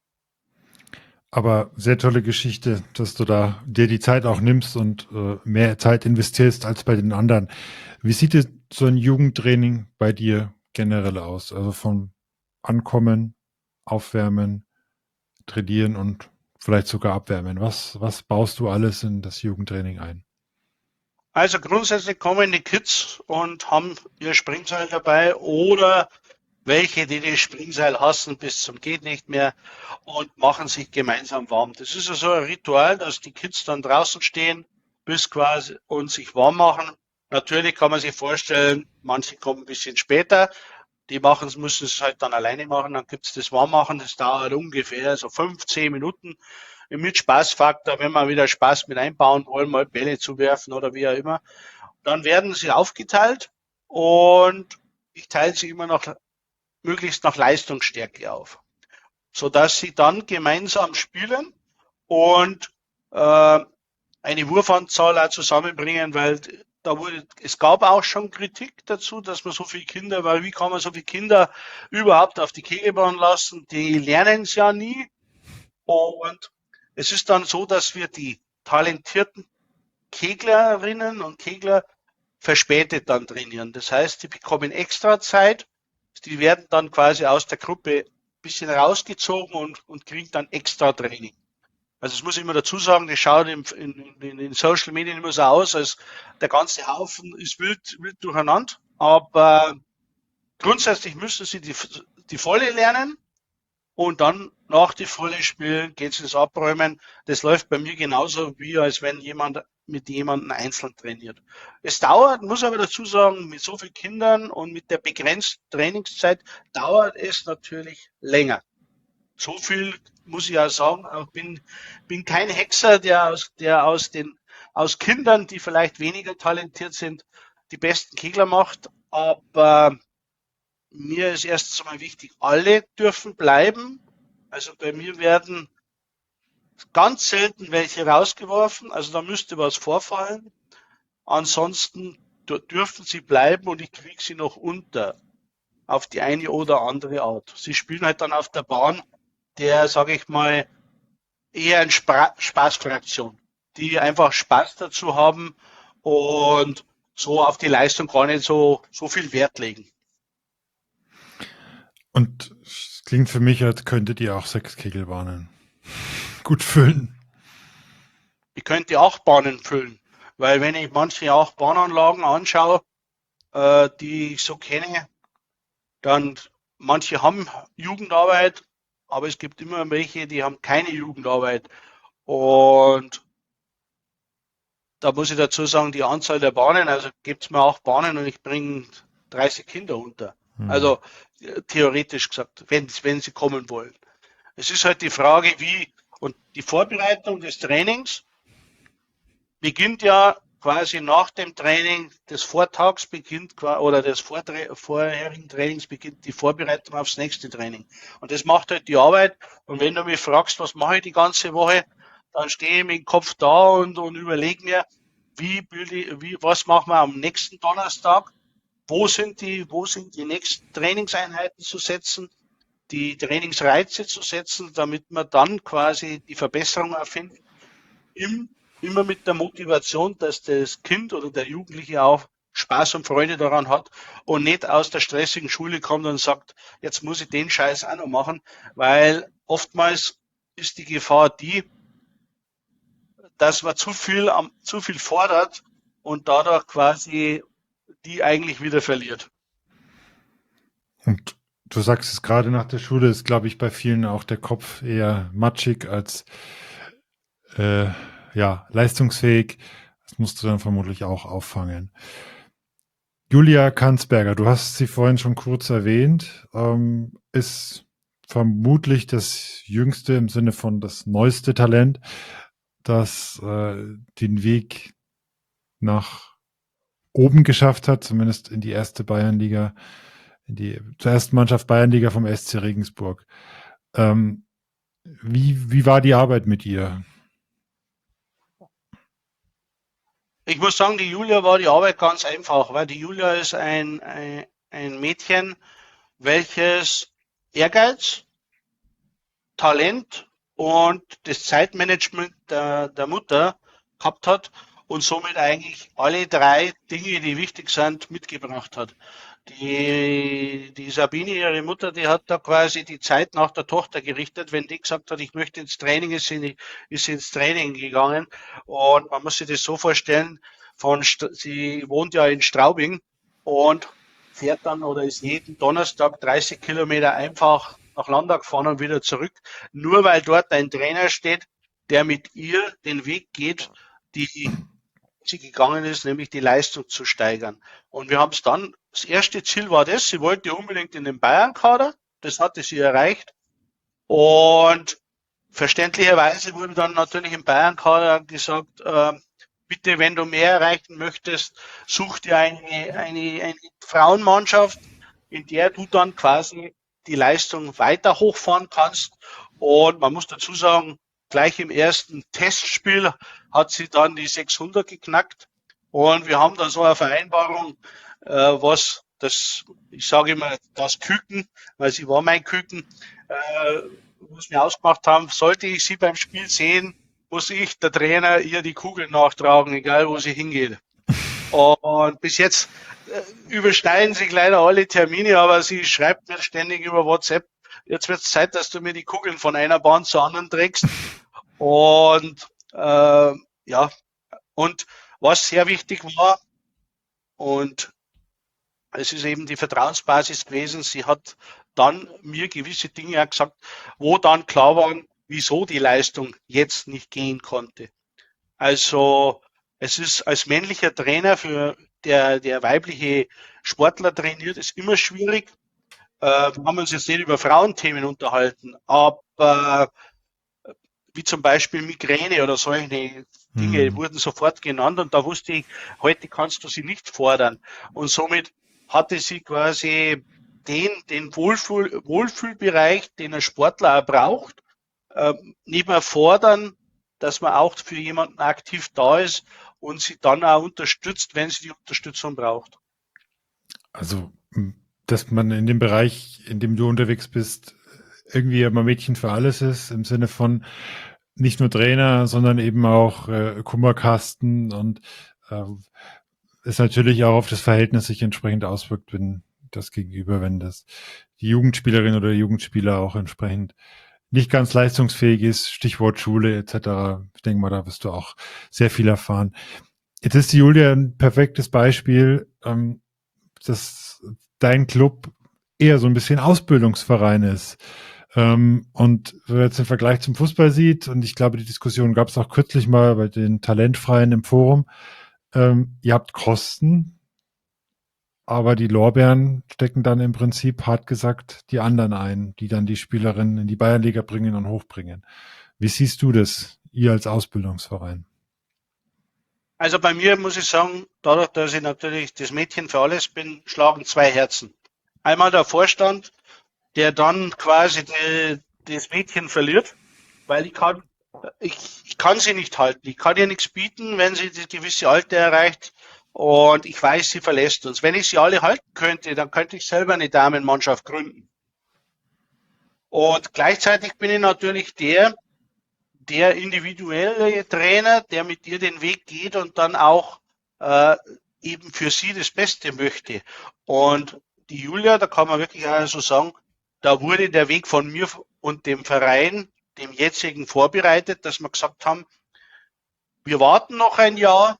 Aber sehr tolle Geschichte, dass du da dir die Zeit auch nimmst und mehr Zeit investierst als bei den anderen. Wie sieht es so ein Jugendtraining bei dir generell aus? Also von Ankommen, Aufwärmen, Trainieren und vielleicht sogar Abwärmen. Was baust du alles in das Jugendtraining ein? Also grundsätzlich kommen die Kids und haben ihr Springseil dabei oder welche, die das Springseil hassen bis zum geht nicht mehr und machen sich gemeinsam warm. Das ist ja so ein Ritual, dass die Kids dann draußen stehen bis quasi und sich warm machen. Natürlich kann man sich vorstellen, manche kommen ein bisschen später, müssen es halt dann alleine machen, dann gibt's das Warmmachen, das dauert ungefähr so 15 Minuten mit Spaßfaktor, wenn wir wieder Spaß mit einbauen wollen, mal Bälle zu werfen oder wie auch immer. Dann werden sie aufgeteilt und ich teile sie immer noch möglichst nach Leistungsstärke auf, sodass sie dann gemeinsam spielen und eine Wurfanzahl auch zusammenbringen, weil es gab auch schon Kritik dazu, dass man so viele Kinder, weil wie kann man so viele Kinder überhaupt auf die Kegelbahn lassen? Die lernen es ja nie. Und es ist dann so, dass wir die talentierten Keglerinnen und Kegler verspätet dann trainieren. Das heißt, die bekommen extra Zeit, die werden dann quasi aus der Gruppe ein bisschen rausgezogen und kriegen dann extra Training. Also das muss ich immer dazu sagen, das schaut in Social Media immer so aus, als der ganze Haufen ist wild durcheinander. Aber grundsätzlich müssen sie die Volle lernen und dann nach die Volle spielen, geht es ins Abräumen. Das läuft bei mir genauso, wie als wenn jemand mit jemandem einzeln trainiert. Es dauert, muss aber dazu sagen, mit so vielen Kindern und mit der begrenzten Trainingszeit dauert es natürlich länger. So viel muss ich ja sagen, bin kein Hexer, der aus Kindern, die vielleicht weniger talentiert sind, die besten Kegler macht. Aber mir ist erst einmal wichtig, alle dürfen bleiben. Also bei mir werden ganz selten welche rausgeworfen. Also da müsste was vorfallen. Ansonsten dürfen sie bleiben und ich kriege sie noch unter auf die eine oder andere Art. Sie spielen halt dann auf der Bahn, der, sage ich mal, eher eine Spaßfraktion, die einfach Spaß dazu haben und so auf die Leistung gar nicht so viel Wert legen. Und es klingt für mich, als könntet ihr auch 6 Kegelbahnen gut füllen. Ich könnte 8 Bahnen füllen, weil wenn ich manche 8 Bahnanlagen anschaue, die ich so kenne, dann manche haben Jugendarbeit, aber es gibt immer welche, die haben keine Jugendarbeit. Und da muss ich dazu sagen, die Anzahl der Bahnen, also gibt es mir 8 Bahnen und ich bringe 30 Kinder unter. Also theoretisch gesagt, wenn sie kommen wollen. Es ist halt die Frage, wie, und die Vorbereitung des Trainings beginnt ja quasi nach dem Training des Vortags oder des vorherigen Trainings beginnt die Vorbereitung aufs nächste Training. Und das macht halt die Arbeit. Und wenn du mich fragst, was mache ich die ganze Woche, dann stehe ich mit dem Kopf da und überlege mir, was machen wir am nächsten Donnerstag? Wo sind die nächsten Trainingseinheiten zu setzen, die Trainingsreize zu setzen, damit wir dann quasi die Verbesserung erfinden. Immer mit der Motivation, dass das Kind oder der Jugendliche auch Spaß und Freude daran hat und nicht aus der stressigen Schule kommt und sagt, jetzt muss ich den Scheiß auch noch machen, weil oftmals ist die Gefahr die, dass man zu viel fordert und dadurch quasi die eigentlich wieder verliert. Und du sagst es gerade nach der Schule, ist, glaube ich, bei vielen auch der Kopf eher matschig als ja, leistungsfähig. Das musst du dann vermutlich auch auffangen. Julia Kanzberger, du hast sie vorhin schon kurz erwähnt, ist vermutlich das jüngste im Sinne von das neueste Talent, das den Weg nach oben geschafft hat, zumindest in die erste Bayernliga, zur ersten Mannschaft Bayernliga vom SC Regensburg. Wie war die Arbeit mit ihr? Ich muss sagen, die Julia war die Arbeit ganz einfach, weil die Julia ist ein Mädchen, welches Ehrgeiz, Talent und das Zeitmanagement der Mutter gehabt hat und somit eigentlich alle drei Dinge, die wichtig sind, mitgebracht hat. Die Sabine, ihre Mutter, die hat da quasi die Zeit nach der Tochter gerichtet. Wenn die gesagt hat, ich möchte ins Training, ist sie ins Training gegangen. Und man muss sich das so vorstellen, sie wohnt ja in Straubing und fährt dann oder ist jeden Donnerstag 30 Kilometer einfach nach Landau gefahren und wieder zurück, nur weil dort ein Trainer steht, der mit ihr den Weg geht, die sie gegangen ist, nämlich die Leistung zu steigern. Und wir haben es dann, das erste Ziel war das, sie wollte unbedingt in den Bayern-Kader, das hatte sie erreicht. Und verständlicherweise wurde dann natürlich im Bayern-Kader gesagt, bitte, wenn du mehr erreichen möchtest, such dir eine Frauenmannschaft, in der du dann quasi die Leistung weiter hochfahren kannst. Und man muss dazu sagen, gleich im ersten Testspiel hat sie dann die 600 geknackt. Und wir haben da so eine Vereinbarung, was das, ich sage immer, das Küken, weil sie war mein Küken, was wir ausgemacht haben, sollte ich sie beim Spiel sehen, muss ich, der Trainer, ihr die Kugel nachtragen, egal wo sie hingeht. Und bis jetzt überschneiden sich leider alle Termine, aber sie schreibt mir ständig über WhatsApp, jetzt wird es Zeit, dass du mir die Kugeln von einer Bahn zur anderen trägst. Und ja, und was sehr wichtig war, und es ist eben die Vertrauensbasis gewesen, sie hat dann mir gewisse Dinge auch gesagt, wo dann klar waren, wieso die Leistung jetzt nicht gehen konnte. Also es ist als männlicher Trainer für der weibliche Sportler trainiert, ist immer schwierig. Wir haben uns jetzt nicht über Frauenthemen unterhalten, aber wie zum Beispiel Migräne oder solche Dinge wurden sofort genannt und da wusste ich, heute kannst du sie nicht fordern. Und somit hatte sie quasi den Wohlfühlbereich, den ein Sportler auch braucht, neben Fordern, dass man auch für jemanden aktiv da ist und sie dann auch unterstützt, wenn sie die Unterstützung braucht. Also, dass man in dem Bereich, in dem du unterwegs bist, irgendwie immer Mädchen für alles ist, im Sinne von nicht nur Trainer, sondern eben auch Kummerkasten und es natürlich auch auf das Verhältnis sich entsprechend auswirkt, wenn das Gegenüber, wenn das die Jugendspielerin oder der Jugendspieler auch entsprechend nicht ganz leistungsfähig ist, Stichwort Schule etc. Ich denke mal, da wirst du auch sehr viel erfahren. Jetzt ist die Julia ein perfektes Beispiel, dass dein Club eher so ein bisschen Ausbildungsverein ist. Und wenn man jetzt den Vergleich zum Fußball sieht, und ich glaube, die Diskussion gab es auch kürzlich mal bei den Talentfreien im Forum, ihr habt Kosten, aber die Lorbeeren stecken dann im Prinzip, hart gesagt, die anderen ein, die dann die Spielerinnen in die Bayernliga bringen und hochbringen. Wie siehst du das, ihr als Ausbildungsverein? Also bei mir muss ich sagen, dadurch, dass ich natürlich das Mädchen für alles bin, schlagen zwei Herzen. Einmal der Vorstand, der dann quasi das Mädchen verliert, weil ich kann sie nicht halten. Ich kann ihr nichts bieten, wenn sie das gewisse Alter erreicht. Und ich weiß, sie verlässt uns. Wenn ich sie alle halten könnte, dann könnte ich selber eine Damenmannschaft gründen. Und gleichzeitig bin ich natürlich der individuelle Trainer, der mit ihr den Weg geht und dann auch eben für sie das Beste möchte. Und die Julia, da kann man wirklich auch so sagen, da wurde der Weg von mir und dem Verein, dem jetzigen, vorbereitet, dass wir gesagt haben, wir warten noch ein Jahr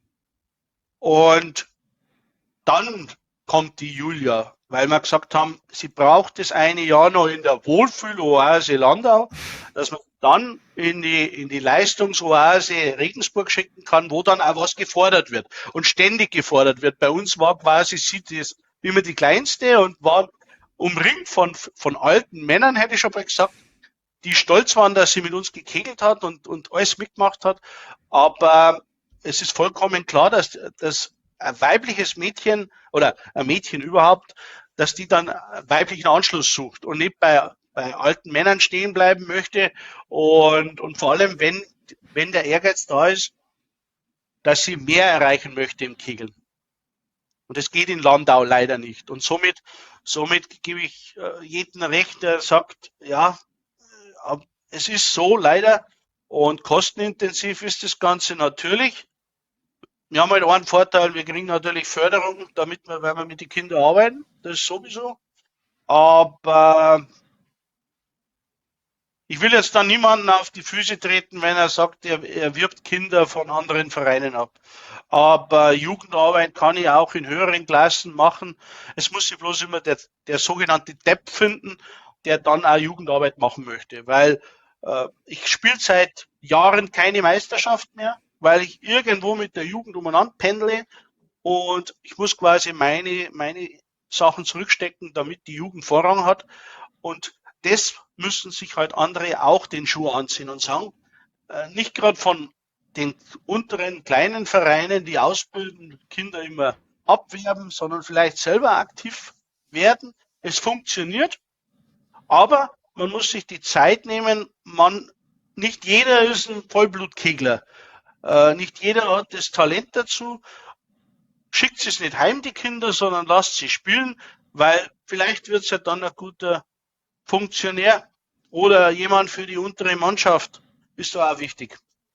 und dann kommt die Julia, weil wir gesagt haben, sie braucht das eine Jahr noch in der Wohlfühloase Landau, dass man dann in die Leistungsoase Regensburg schicken kann, wo dann auch was gefordert wird und ständig gefordert wird. Bei uns war quasi sie das immer die Kleinste und war umringt von alten Männern, hätte ich schon mal gesagt, die stolz waren, dass sie mit uns gekegelt hat und alles mitgemacht hat. Aber es ist vollkommen klar, dass ein weibliches Mädchen oder ein Mädchen überhaupt, dass die dann weiblichen Anschluss sucht und nicht bei alten Männern stehen bleiben möchte. Und vor allem, wenn der Ehrgeiz da ist, dass sie mehr erreichen möchte im Kegeln. Und das geht in Landau leider nicht. Und somit gebe ich jedem recht, der sagt, ja, es ist so leider und kostenintensiv ist das Ganze natürlich. Wir haben halt einen Vorteil, wir kriegen natürlich Förderung, weil wir mit den Kindern arbeiten, das ist sowieso. Aber ich will jetzt dann niemanden auf die Füße treten, wenn er sagt, er wirbt Kinder von anderen Vereinen ab. Aber Jugendarbeit kann ich auch in höheren Klassen machen. Es muss sich bloß immer der sogenannte Depp finden, der dann auch Jugendarbeit machen möchte. Weil ich spiele seit Jahren keine Meisterschaft mehr, weil ich irgendwo mit der Jugend umeinander pendle und ich muss quasi meine Sachen zurückstecken, damit die Jugend Vorrang hat. Und das müssen sich halt andere auch den Schuh anziehen und sagen, nicht gerade von den unteren kleinen Vereinen, die ausbilden, Kinder immer abwerben, sondern vielleicht selber aktiv werden. Es funktioniert, aber man muss sich die Zeit nehmen. Nicht jeder ist ein Vollblutkegler. Nicht jeder hat das Talent dazu. Schickt sie es nicht heim, die Kinder, sondern lasst sie spielen, weil vielleicht wird es ja dann ein guter Funktionär oder jemand für die untere Mannschaft. Ist doch auch wichtig.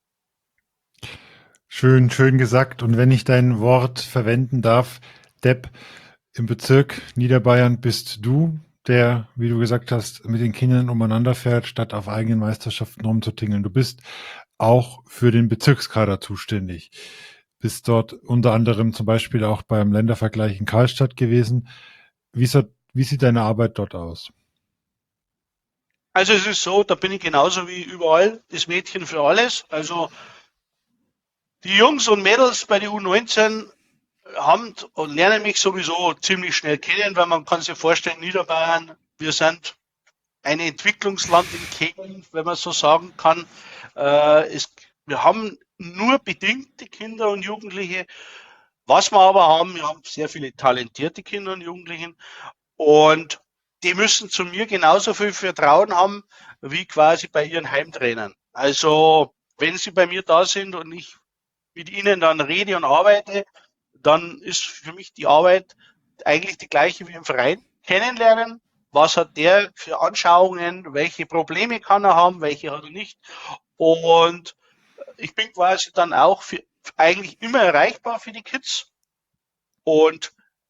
Schön, schön gesagt. Und wenn ich dein Wort verwenden darf, Depp, im Bezirk Niederbayern bist du, der, wie du gesagt hast, mit den Kindern umeinander fährt, statt auf eigenen Meisterschaften rumzutingeln. Du bist auch für den Bezirkskader zuständig. Bist dort unter anderem zum Beispiel auch beim Ländervergleich in Karlstadt gewesen. Wie sieht deine Arbeit dort aus? Also es ist so, da bin ich genauso wie überall das Mädchen für alles. Also die Jungs und Mädels bei der U19 haben und lernen mich sowieso ziemlich schnell kennen, weil man kann sich vorstellen, Niederbayern, wir sind ein Entwicklungsland in Kegeln, wenn man so sagen kann. Wir haben nur bedingte Kinder und Jugendliche. Was wir aber haben, wir haben sehr viele talentierte Kinder und Jugendlichen und die müssen zu mir genauso viel Vertrauen haben, wie quasi bei ihren Heimtrainern. Also, wenn sie bei mir da sind und ich mit ihnen dann rede und arbeite, dann ist für mich die Arbeit eigentlich die gleiche wie im Verein. Kennenlernen, was hat der für Anschauungen, welche Probleme kann er haben, welche hat er nicht. Und ich bin quasi dann auch eigentlich immer erreichbar für die Kids. Und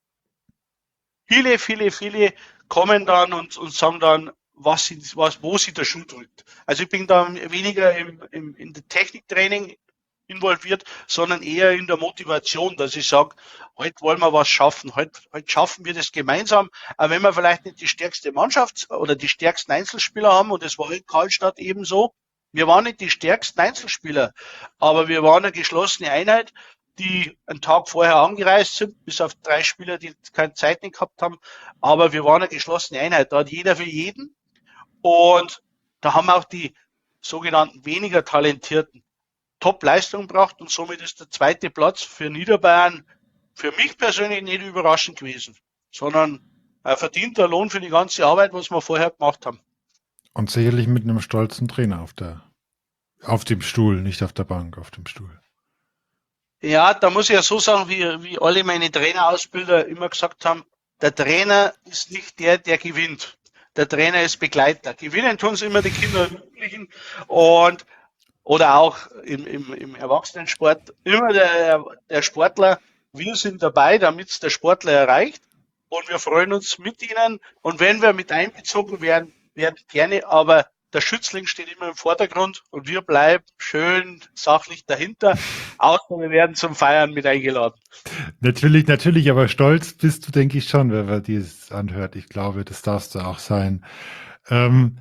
viele kommen dann und sagen dann, wo sie der Schuh drückt. Also ich bin da weniger in der Techniktraining involviert, sondern eher in der Motivation, dass ich sage, heute wollen wir was schaffen, heute schaffen wir das gemeinsam, auch wenn wir vielleicht nicht die stärkste Mannschaft oder die stärksten Einzelspieler haben, und das war in Karlstadt ebenso. Wir waren nicht die stärksten Einzelspieler, aber wir waren eine geschlossene Einheit, die einen Tag vorher angereist sind, bis auf 3 Spieler, die keine Zeit nicht gehabt haben, aber wir waren eine geschlossene Einheit, da hat jeder für jeden, und da haben auch die sogenannten weniger Talentierten Top-Leistung gebracht, und somit ist der zweite Platz für Niederbayern für mich persönlich nicht überraschend gewesen, sondern ein verdienter Lohn für die ganze Arbeit, was wir vorher gemacht haben. Und sicherlich mit einem stolzen Trainer auf dem Stuhl, nicht auf der Bank, auf dem Stuhl. Ja, da muss ich ja so sagen, wie alle meine Trainerausbilder immer gesagt haben, der Trainer ist nicht der gewinnt. Der Trainer ist Begleiter. Gewinnen tun sie immer die Kinder und Jugendlichen, oder auch im Erwachsenensport. Immer der Sportler, wir sind dabei, damit es der Sportler erreicht, und wir freuen uns mit ihnen, und wenn wir mit einbezogen werden gerne, aber der Schützling steht immer im Vordergrund und wir bleiben schön sachlich dahinter, außer wir werden zum Feiern mit eingeladen. Natürlich, aber stolz bist du, denke ich schon, wenn man dir das anhört. Ich glaube, das darfst du auch sein. Ähm,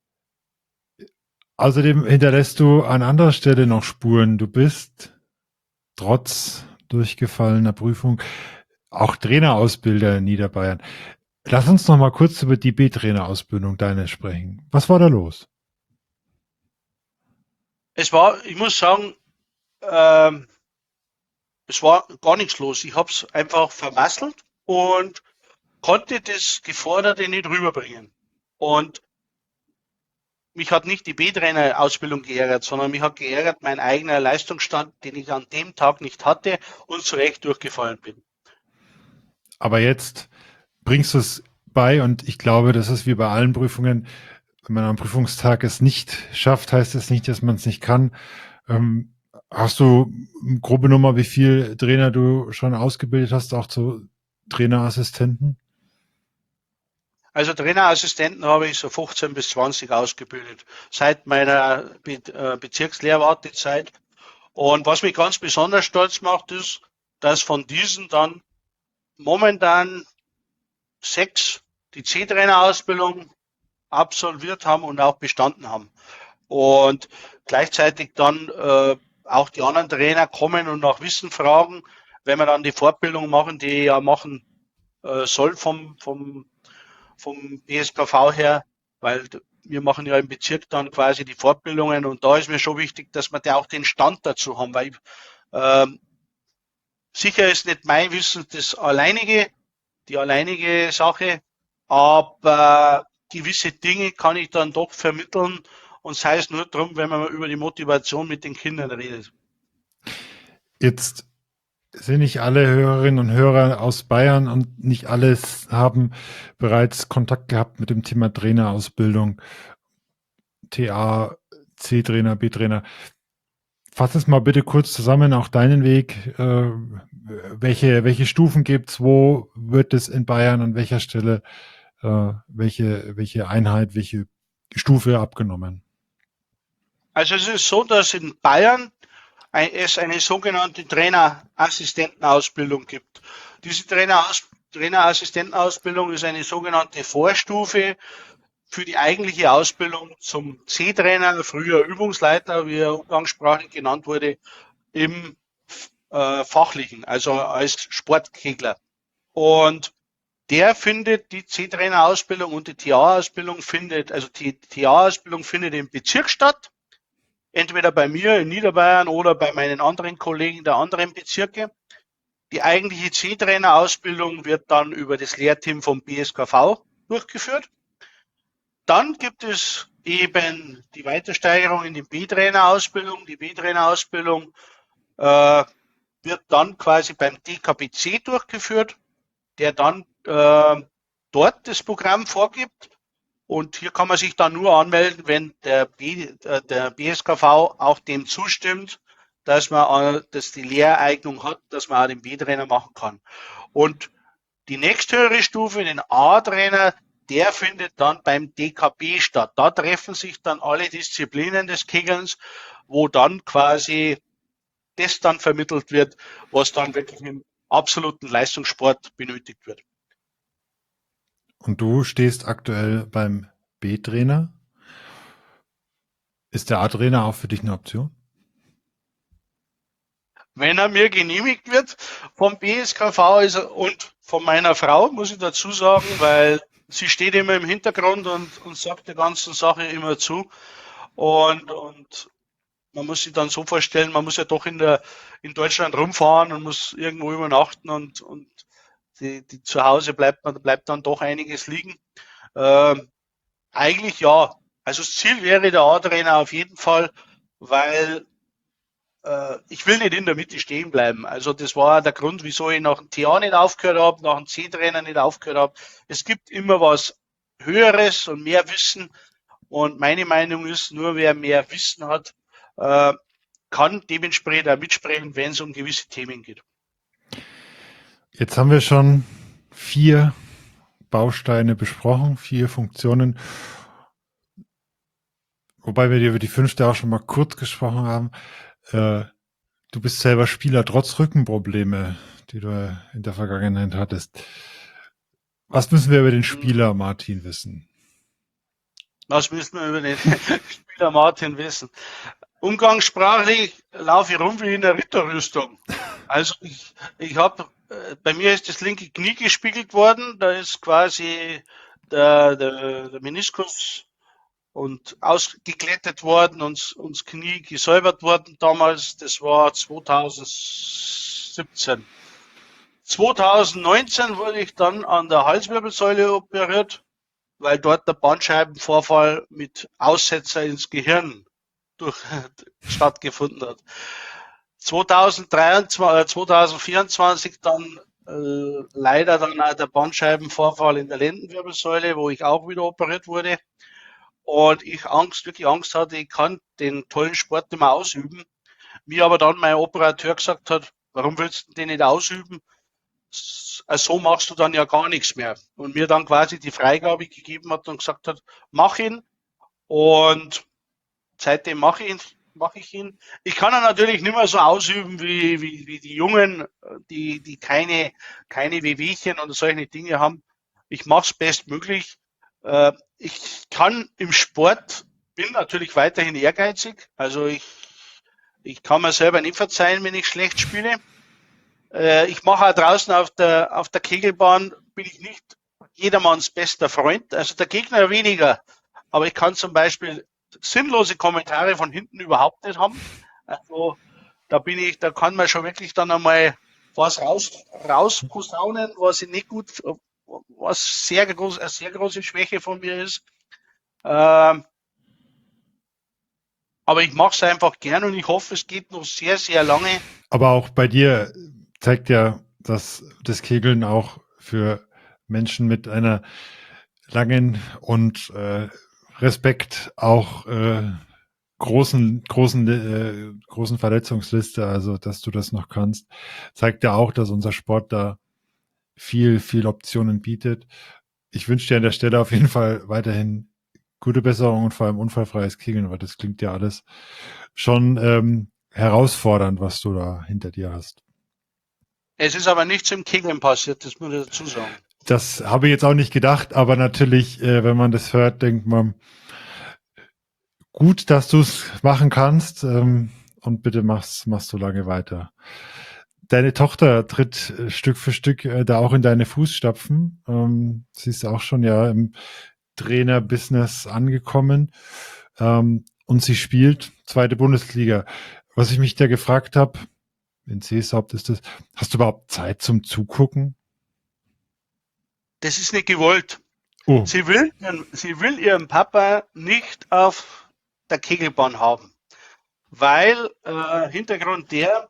Außerdem hinterlässt du an anderer Stelle noch Spuren. Du bist trotz durchgefallener Prüfung auch Trainerausbilder in Niederbayern. Lass uns noch mal kurz über die B-Trainerausbildung deine sprechen. Was war da los? Ich muss sagen, ähm, es war gar nichts los. Ich habe es einfach vermasselt und konnte das Geforderte nicht rüberbringen. Und mich hat nicht die B-Trainer-Ausbildung geärgert, sondern mich hat geärgert mein eigener Leistungsstand, den ich an dem Tag nicht hatte und zu Recht durchgefallen bin. Aber jetzt bringst du es bei und ich glaube, das ist wie bei allen Prüfungen. Wenn man am Prüfungstag es nicht schafft, heißt es nicht, dass man es nicht kann. Hast du eine grobe Nummer, wie viel Trainer du schon ausgebildet hast, auch zu Trainerassistenten? Also Trainerassistenten habe ich so 15 bis 20 ausgebildet, seit meiner Bezirkslehrwartezeit. Und was mich ganz besonders stolz macht, ist, dass von diesen dann momentan 6 die C-Trainer-Ausbildung absolviert haben und auch bestanden haben. Und gleichzeitig dann auch die anderen Trainer kommen und nach Wissen fragen, wenn wir dann die Fortbildung machen, die ich ja machen soll vom BSKV her, weil wir machen ja im Bezirk dann quasi die Fortbildungen und da ist mir schon wichtig, dass wir da auch den Stand dazu haben, weil sicher ist nicht mein Wissen die alleinige Sache, aber gewisse Dinge kann ich dann doch vermitteln und sei es nur darum, wenn man über die Motivation mit den Kindern redet. Jetzt sind nicht alle Hörerinnen und Hörer aus Bayern und nicht alles haben bereits Kontakt gehabt mit dem Thema Trainerausbildung, TA, C-Trainer, B-Trainer. Fass es mal bitte kurz zusammen, auch deinen Weg. Welche Stufen gibt's? Wo wird es in Bayern an welcher Stelle welche Einheit, welche Stufe abgenommen? Also es ist so, dass in Bayern es eine sogenannte Trainerassistentenausbildung gibt. Diese Trainerassistentenausbildung ist eine sogenannte Vorstufe für die eigentliche Ausbildung zum C-Trainer, früher Übungsleiter, wie er umgangssprachlich genannt wurde, im Fachlichen, also als Sportkegler. Und der findet die C-Trainer-Ausbildung und die TA-Ausbildung also die TA-Ausbildung findet im Bezirk statt, entweder bei mir in Niederbayern oder bei meinen anderen Kollegen der anderen Bezirke. Die eigentliche C-Trainer-Ausbildung wird dann über das Lehrteam vom BSKV durchgeführt. Dann gibt es eben die Weitersteigerung in die B-Trainer-Ausbildung. Die B-Trainer-Ausbildung wird dann quasi beim DKBC durchgeführt, der dann dort das Programm vorgibt. Und hier kann man sich dann nur anmelden, wenn der BSKV auch dem zustimmt, dass die Lehreignung hat, dass man auch den B-Trainer machen kann. Und die nächsthöhere Stufe, den A-Trainer, der findet dann beim DKB statt. Da treffen sich dann alle Disziplinen des Kegelns, wo dann quasi das dann vermittelt wird, was dann wirklich im absoluten Leistungssport benötigt wird. Und du stehst aktuell beim B-Trainer. Ist der A-Trainer auch für dich eine Option? Wenn er mir genehmigt wird vom BSKV und von meiner Frau, muss ich dazu sagen, weil sie steht immer im Hintergrund und sagt der ganzen Sache immer zu. Und man muss sich dann so vorstellen, man muss ja doch in Deutschland rumfahren und muss irgendwo übernachten und die zu Hause bleibt dann doch einiges liegen. Eigentlich ja. Also das Ziel wäre der A-Trainer auf jeden Fall, weil ich will nicht in der Mitte stehen bleiben. Also das war der Grund, wieso ich nach dem TA nicht aufgehört habe, nach dem C-Trainer nicht aufgehört habe. Es gibt immer was Höheres und mehr Wissen. Und meine Meinung ist, nur wer mehr Wissen hat, kann dementsprechend auch mitsprechen, wenn es um gewisse Themen geht. Jetzt haben wir schon 4 Bausteine besprochen, 4 Funktionen. wobei wir über die 5. auch schon mal kurz gesprochen haben. Du bist selber Spieler trotz Rückenprobleme, die du in der Vergangenheit hattest. Was müssen wir über den Spieler Martin wissen? Was müssen wir über den Spieler Martin wissen? Umgangssprachlich laufe ich rum wie in der Ritterrüstung. Also ich habe, bei mir ist das linke Knie gespiegelt worden, da ist quasi der Meniskus und ausgeglättet worden und das Knie gesäubert worden damals, das war 2017. 2019 wurde ich dann an der Halswirbelsäule operiert, weil dort der Bandscheibenvorfall mit Aussetzer ins Gehirn stattgefunden hat. 2024 dann leider dann auch der Bandscheibenvorfall in der Lendenwirbelsäule, wo ich auch wieder operiert wurde. Und ich wirklich Angst hatte, ich kann den tollen Sport nicht mehr ausüben. Mir aber dann mein Operateur gesagt hat, warum willst du den nicht ausüben? So machst du dann ja gar nichts mehr. Und mir dann quasi die Freigabe gegeben hat und gesagt hat, mach ihn. Und seitdem mache ich ihn. Ich kann ihn natürlich nicht mehr so ausüben wie die Jungen, die keine Wehwehchen oder solche Dinge haben. Ich mache es bestmöglich. Ich kann im Sport, bin natürlich weiterhin ehrgeizig. Also ich kann mir selber nicht verzeihen, wenn ich schlecht spiele. Ich mache auch draußen auf der Kegelbahn, bin ich nicht jedermanns bester Freund. Also der Gegner weniger. Aber ich kann zum Beispiel sinnlose Kommentare von hinten überhaupt nicht haben. Also da kann man schon wirklich dann einmal was rausposaunen, was ich nicht gut, was eine sehr große Schwäche von mir ist. Aber ich mache es einfach gern und ich hoffe, es geht noch sehr, sehr lange. Aber auch bei dir zeigt ja, dass das Kegeln auch für Menschen mit einer langen und Respekt auch großen Verletzungsliste, also dass du das noch kannst, zeigt ja auch, dass unser Sport da viel Optionen bietet. Ich wünsche dir an der Stelle auf jeden Fall weiterhin gute Besserung und vor allem unfallfreies Kegeln, weil das klingt ja alles schon herausfordernd, was du da hinter dir hast. Es ist aber nichts im Kegeln passiert, das muss ich dazu sagen. Das habe ich jetzt auch nicht gedacht, aber natürlich, wenn man das hört, denkt man, gut, dass du es machen kannst und bitte machst so lange weiter. Deine Tochter tritt Stück für Stück da auch in deine Fußstapfen. Sie ist auch schon ja im Trainer-Business angekommen und sie spielt 2. Bundesliga. Was ich mich da gefragt habe, in Seeshaupt ist das, hast du überhaupt Zeit zum Zugucken? Das ist nicht gewollt. Oh. Sie will ihren Papa nicht auf der Kegelbahn haben, weil Hintergrund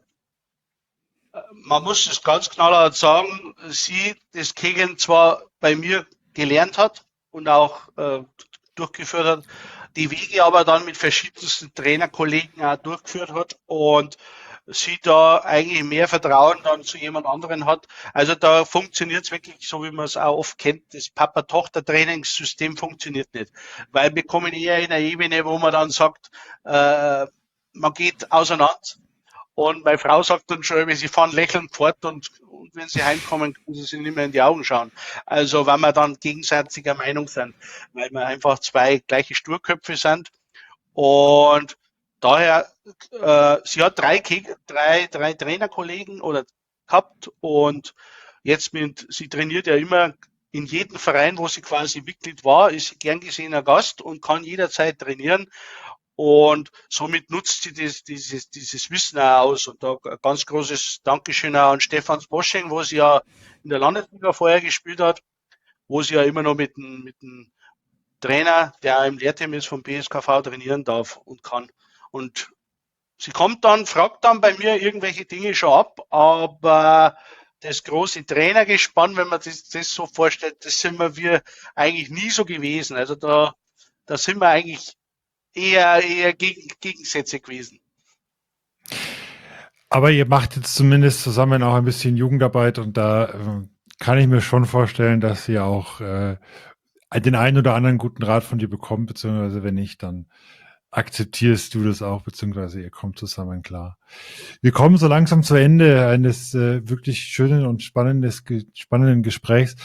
man muss es ganz knallhart sagen, sie das Kegeln zwar bei mir gelernt hat und auch durchgeführt hat, die Wege aber dann mit verschiedensten Trainerkollegen auch durchgeführt hat und sie da eigentlich mehr Vertrauen dann zu jemand anderen hat. Also da funktioniert es wirklich so, wie man es auch oft kennt. Das Papa-Tochter-Trainingssystem funktioniert nicht. Weil wir kommen eher in eine Ebene, wo man dann sagt, man geht auseinander. Und meine Frau sagt dann schon, sie fahren lächelnd fort und wenn sie heimkommen, können sie sich nicht mehr in die Augen schauen. Also weil wir dann gegenseitiger Meinung sind, weil wir einfach 2 gleiche Sturköpfe sind. Und daher, sie hat 3 Trainerkollegen oder gehabt und sie trainiert ja immer in jedem Verein, wo sie quasi Mitglied war, ist sie gern gesehener Gast und kann jederzeit trainieren. Und somit nutzt sie dieses Wissen auch aus. Und da ein ganz großes Dankeschön auch an Stefan Bosching, wo sie ja in der Landesliga vorher gespielt hat, wo sie ja immer noch mit dem Trainer, der auch im Lehrteam ist vom BSKV, trainieren darf und kann. Und sie fragt dann bei mir irgendwelche Dinge schon ab, aber das große Trainergespann, wenn man das so vorstellt, das sind wir eigentlich nie so gewesen. Also da sind wir eigentlich eher Gegensätze gewesen. Aber ihr macht jetzt zumindest zusammen auch ein bisschen Jugendarbeit und da kann ich mir schon vorstellen, dass ihr auch den einen oder anderen guten Rat von dir bekommt, beziehungsweise wenn nicht, dann akzeptierst du das auch, beziehungsweise ihr kommt zusammen klar. Wir kommen so langsam zu Ende eines wirklich schönen und spannenden Gesprächs.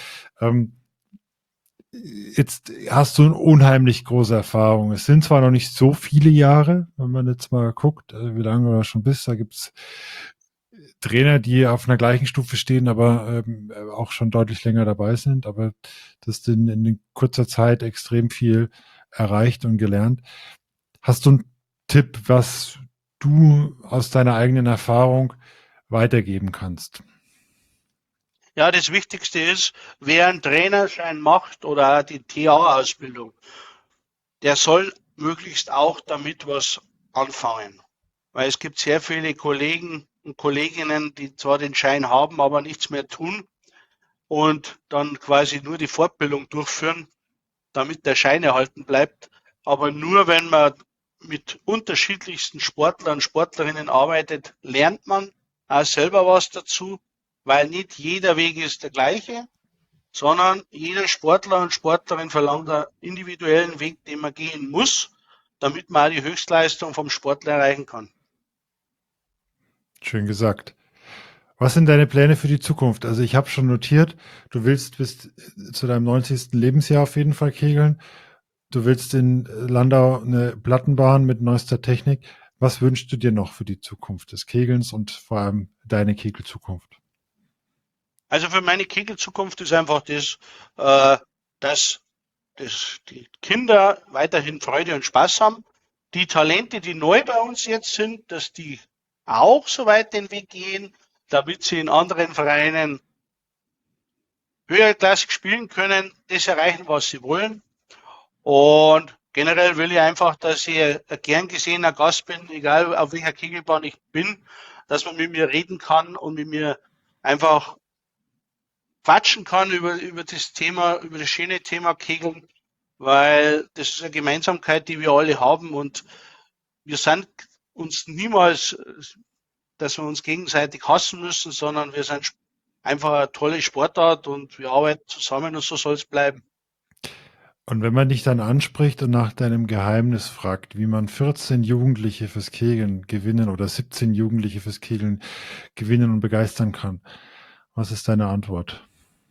Jetzt hast du eine unheimlich große Erfahrung. Es sind zwar noch nicht so viele Jahre, wenn man jetzt mal guckt, wie lange du da schon bist. Da gibt's Trainer, die auf einer gleichen Stufe stehen, aber auch schon deutlich länger dabei sind. Aber das ist in kurzer Zeit extrem viel erreicht und gelernt. Hast du einen Tipp, was du aus deiner eigenen Erfahrung weitergeben kannst? Ja, das Wichtigste ist, wer einen Trainerschein macht oder die TA-Ausbildung, der soll möglichst auch damit was anfangen. Weil es gibt sehr viele Kollegen und Kolleginnen, die zwar den Schein haben, aber nichts mehr tun und dann quasi nur die Fortbildung durchführen, damit der Schein erhalten bleibt. Aber nur wenn man mit unterschiedlichsten Sportlern und Sportlerinnen arbeitet, lernt man auch selber was dazu, weil nicht jeder Weg ist der gleiche, sondern jeder Sportler und Sportlerin verlangt einen individuellen Weg, den man gehen muss, damit man auch die Höchstleistung vom Sportler erreichen kann. Schön gesagt. Was sind deine Pläne für die Zukunft? Also ich habe schon notiert, du willst bis zu deinem 90. Lebensjahr auf jeden Fall kegeln. Du willst in Landau eine Plattenbahn mit neuester Technik. Was wünschst du dir noch für die Zukunft des Kegelns und vor allem deine Kegelzukunft? Also für meine Kegelzukunft ist einfach dass die Kinder weiterhin Freude und Spaß haben. Die Talente, die neu bei uns jetzt sind, dass die auch so weit den Weg gehen, damit sie in anderen Vereinen höherklassig spielen können, das erreichen, was sie wollen. Und generell will ich einfach, dass ich ein gern gesehener Gast bin, egal auf welcher Kegelbahn ich bin, dass man mit mir reden kann und mit mir einfach quatschen kann über das Thema, über das schöne Thema Kegeln, weil das ist eine Gemeinsamkeit, die wir alle haben und wir sind uns niemals, dass wir uns gegenseitig hassen müssen, sondern wir sind einfach eine tolle Sportart und wir arbeiten zusammen und so soll es bleiben. Und wenn man dich dann anspricht und nach deinem Geheimnis fragt, wie man 14 Jugendliche fürs Kegeln gewinnen oder 17 Jugendliche fürs Kegeln gewinnen und begeistern kann, was ist deine Antwort?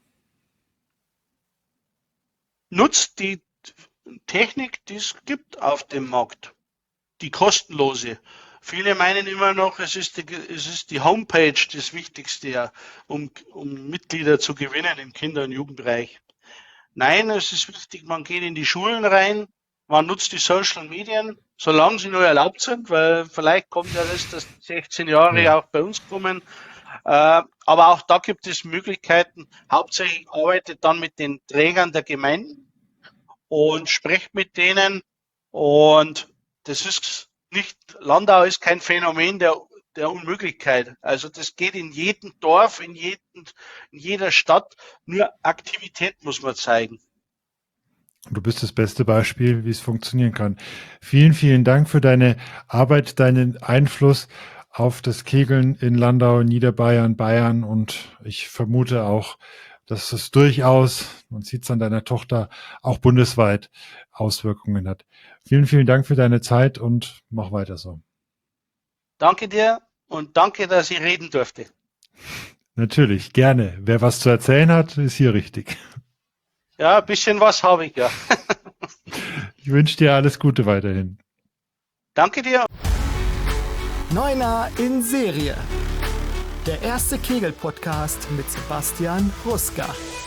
Nutzt die Technik, die es gibt auf dem Markt, die kostenlose. Viele meinen immer noch, es ist die Homepage das Wichtigste, um Mitglieder zu gewinnen im Kinder- und Jugendbereich. Nein, es ist wichtig, man geht in die Schulen rein, man nutzt die Social Medien, solange sie nur erlaubt sind, weil vielleicht kommt ja das, dass 16 Jahre auch bei uns kommen. Aber auch da gibt es Möglichkeiten. Hauptsächlich arbeitet dann mit den Trägern der Gemeinden und spricht mit denen. Und das ist nicht, Landau ist kein Phänomen der Unmöglichkeit. Also das geht in jedem Dorf, in jeder Stadt. Nur Aktivität muss man zeigen. Du bist das beste Beispiel, wie es funktionieren kann. Vielen, vielen Dank für deine Arbeit, deinen Einfluss auf das Kegeln in Landau, Niederbayern, Bayern und ich vermute auch, dass es durchaus, man sieht es an deiner Tochter, auch bundesweit Auswirkungen hat. Vielen, vielen Dank für deine Zeit und mach weiter so. Danke dir und danke, dass ich reden durfte. Natürlich, gerne. Wer was zu erzählen hat, ist hier richtig. Ja, ein bisschen was habe ich ja. Ich wünsche dir alles Gute weiterhin. Danke dir. Neuner in Serie. Der erste Kegel-Podcast mit Sebastian Ruska.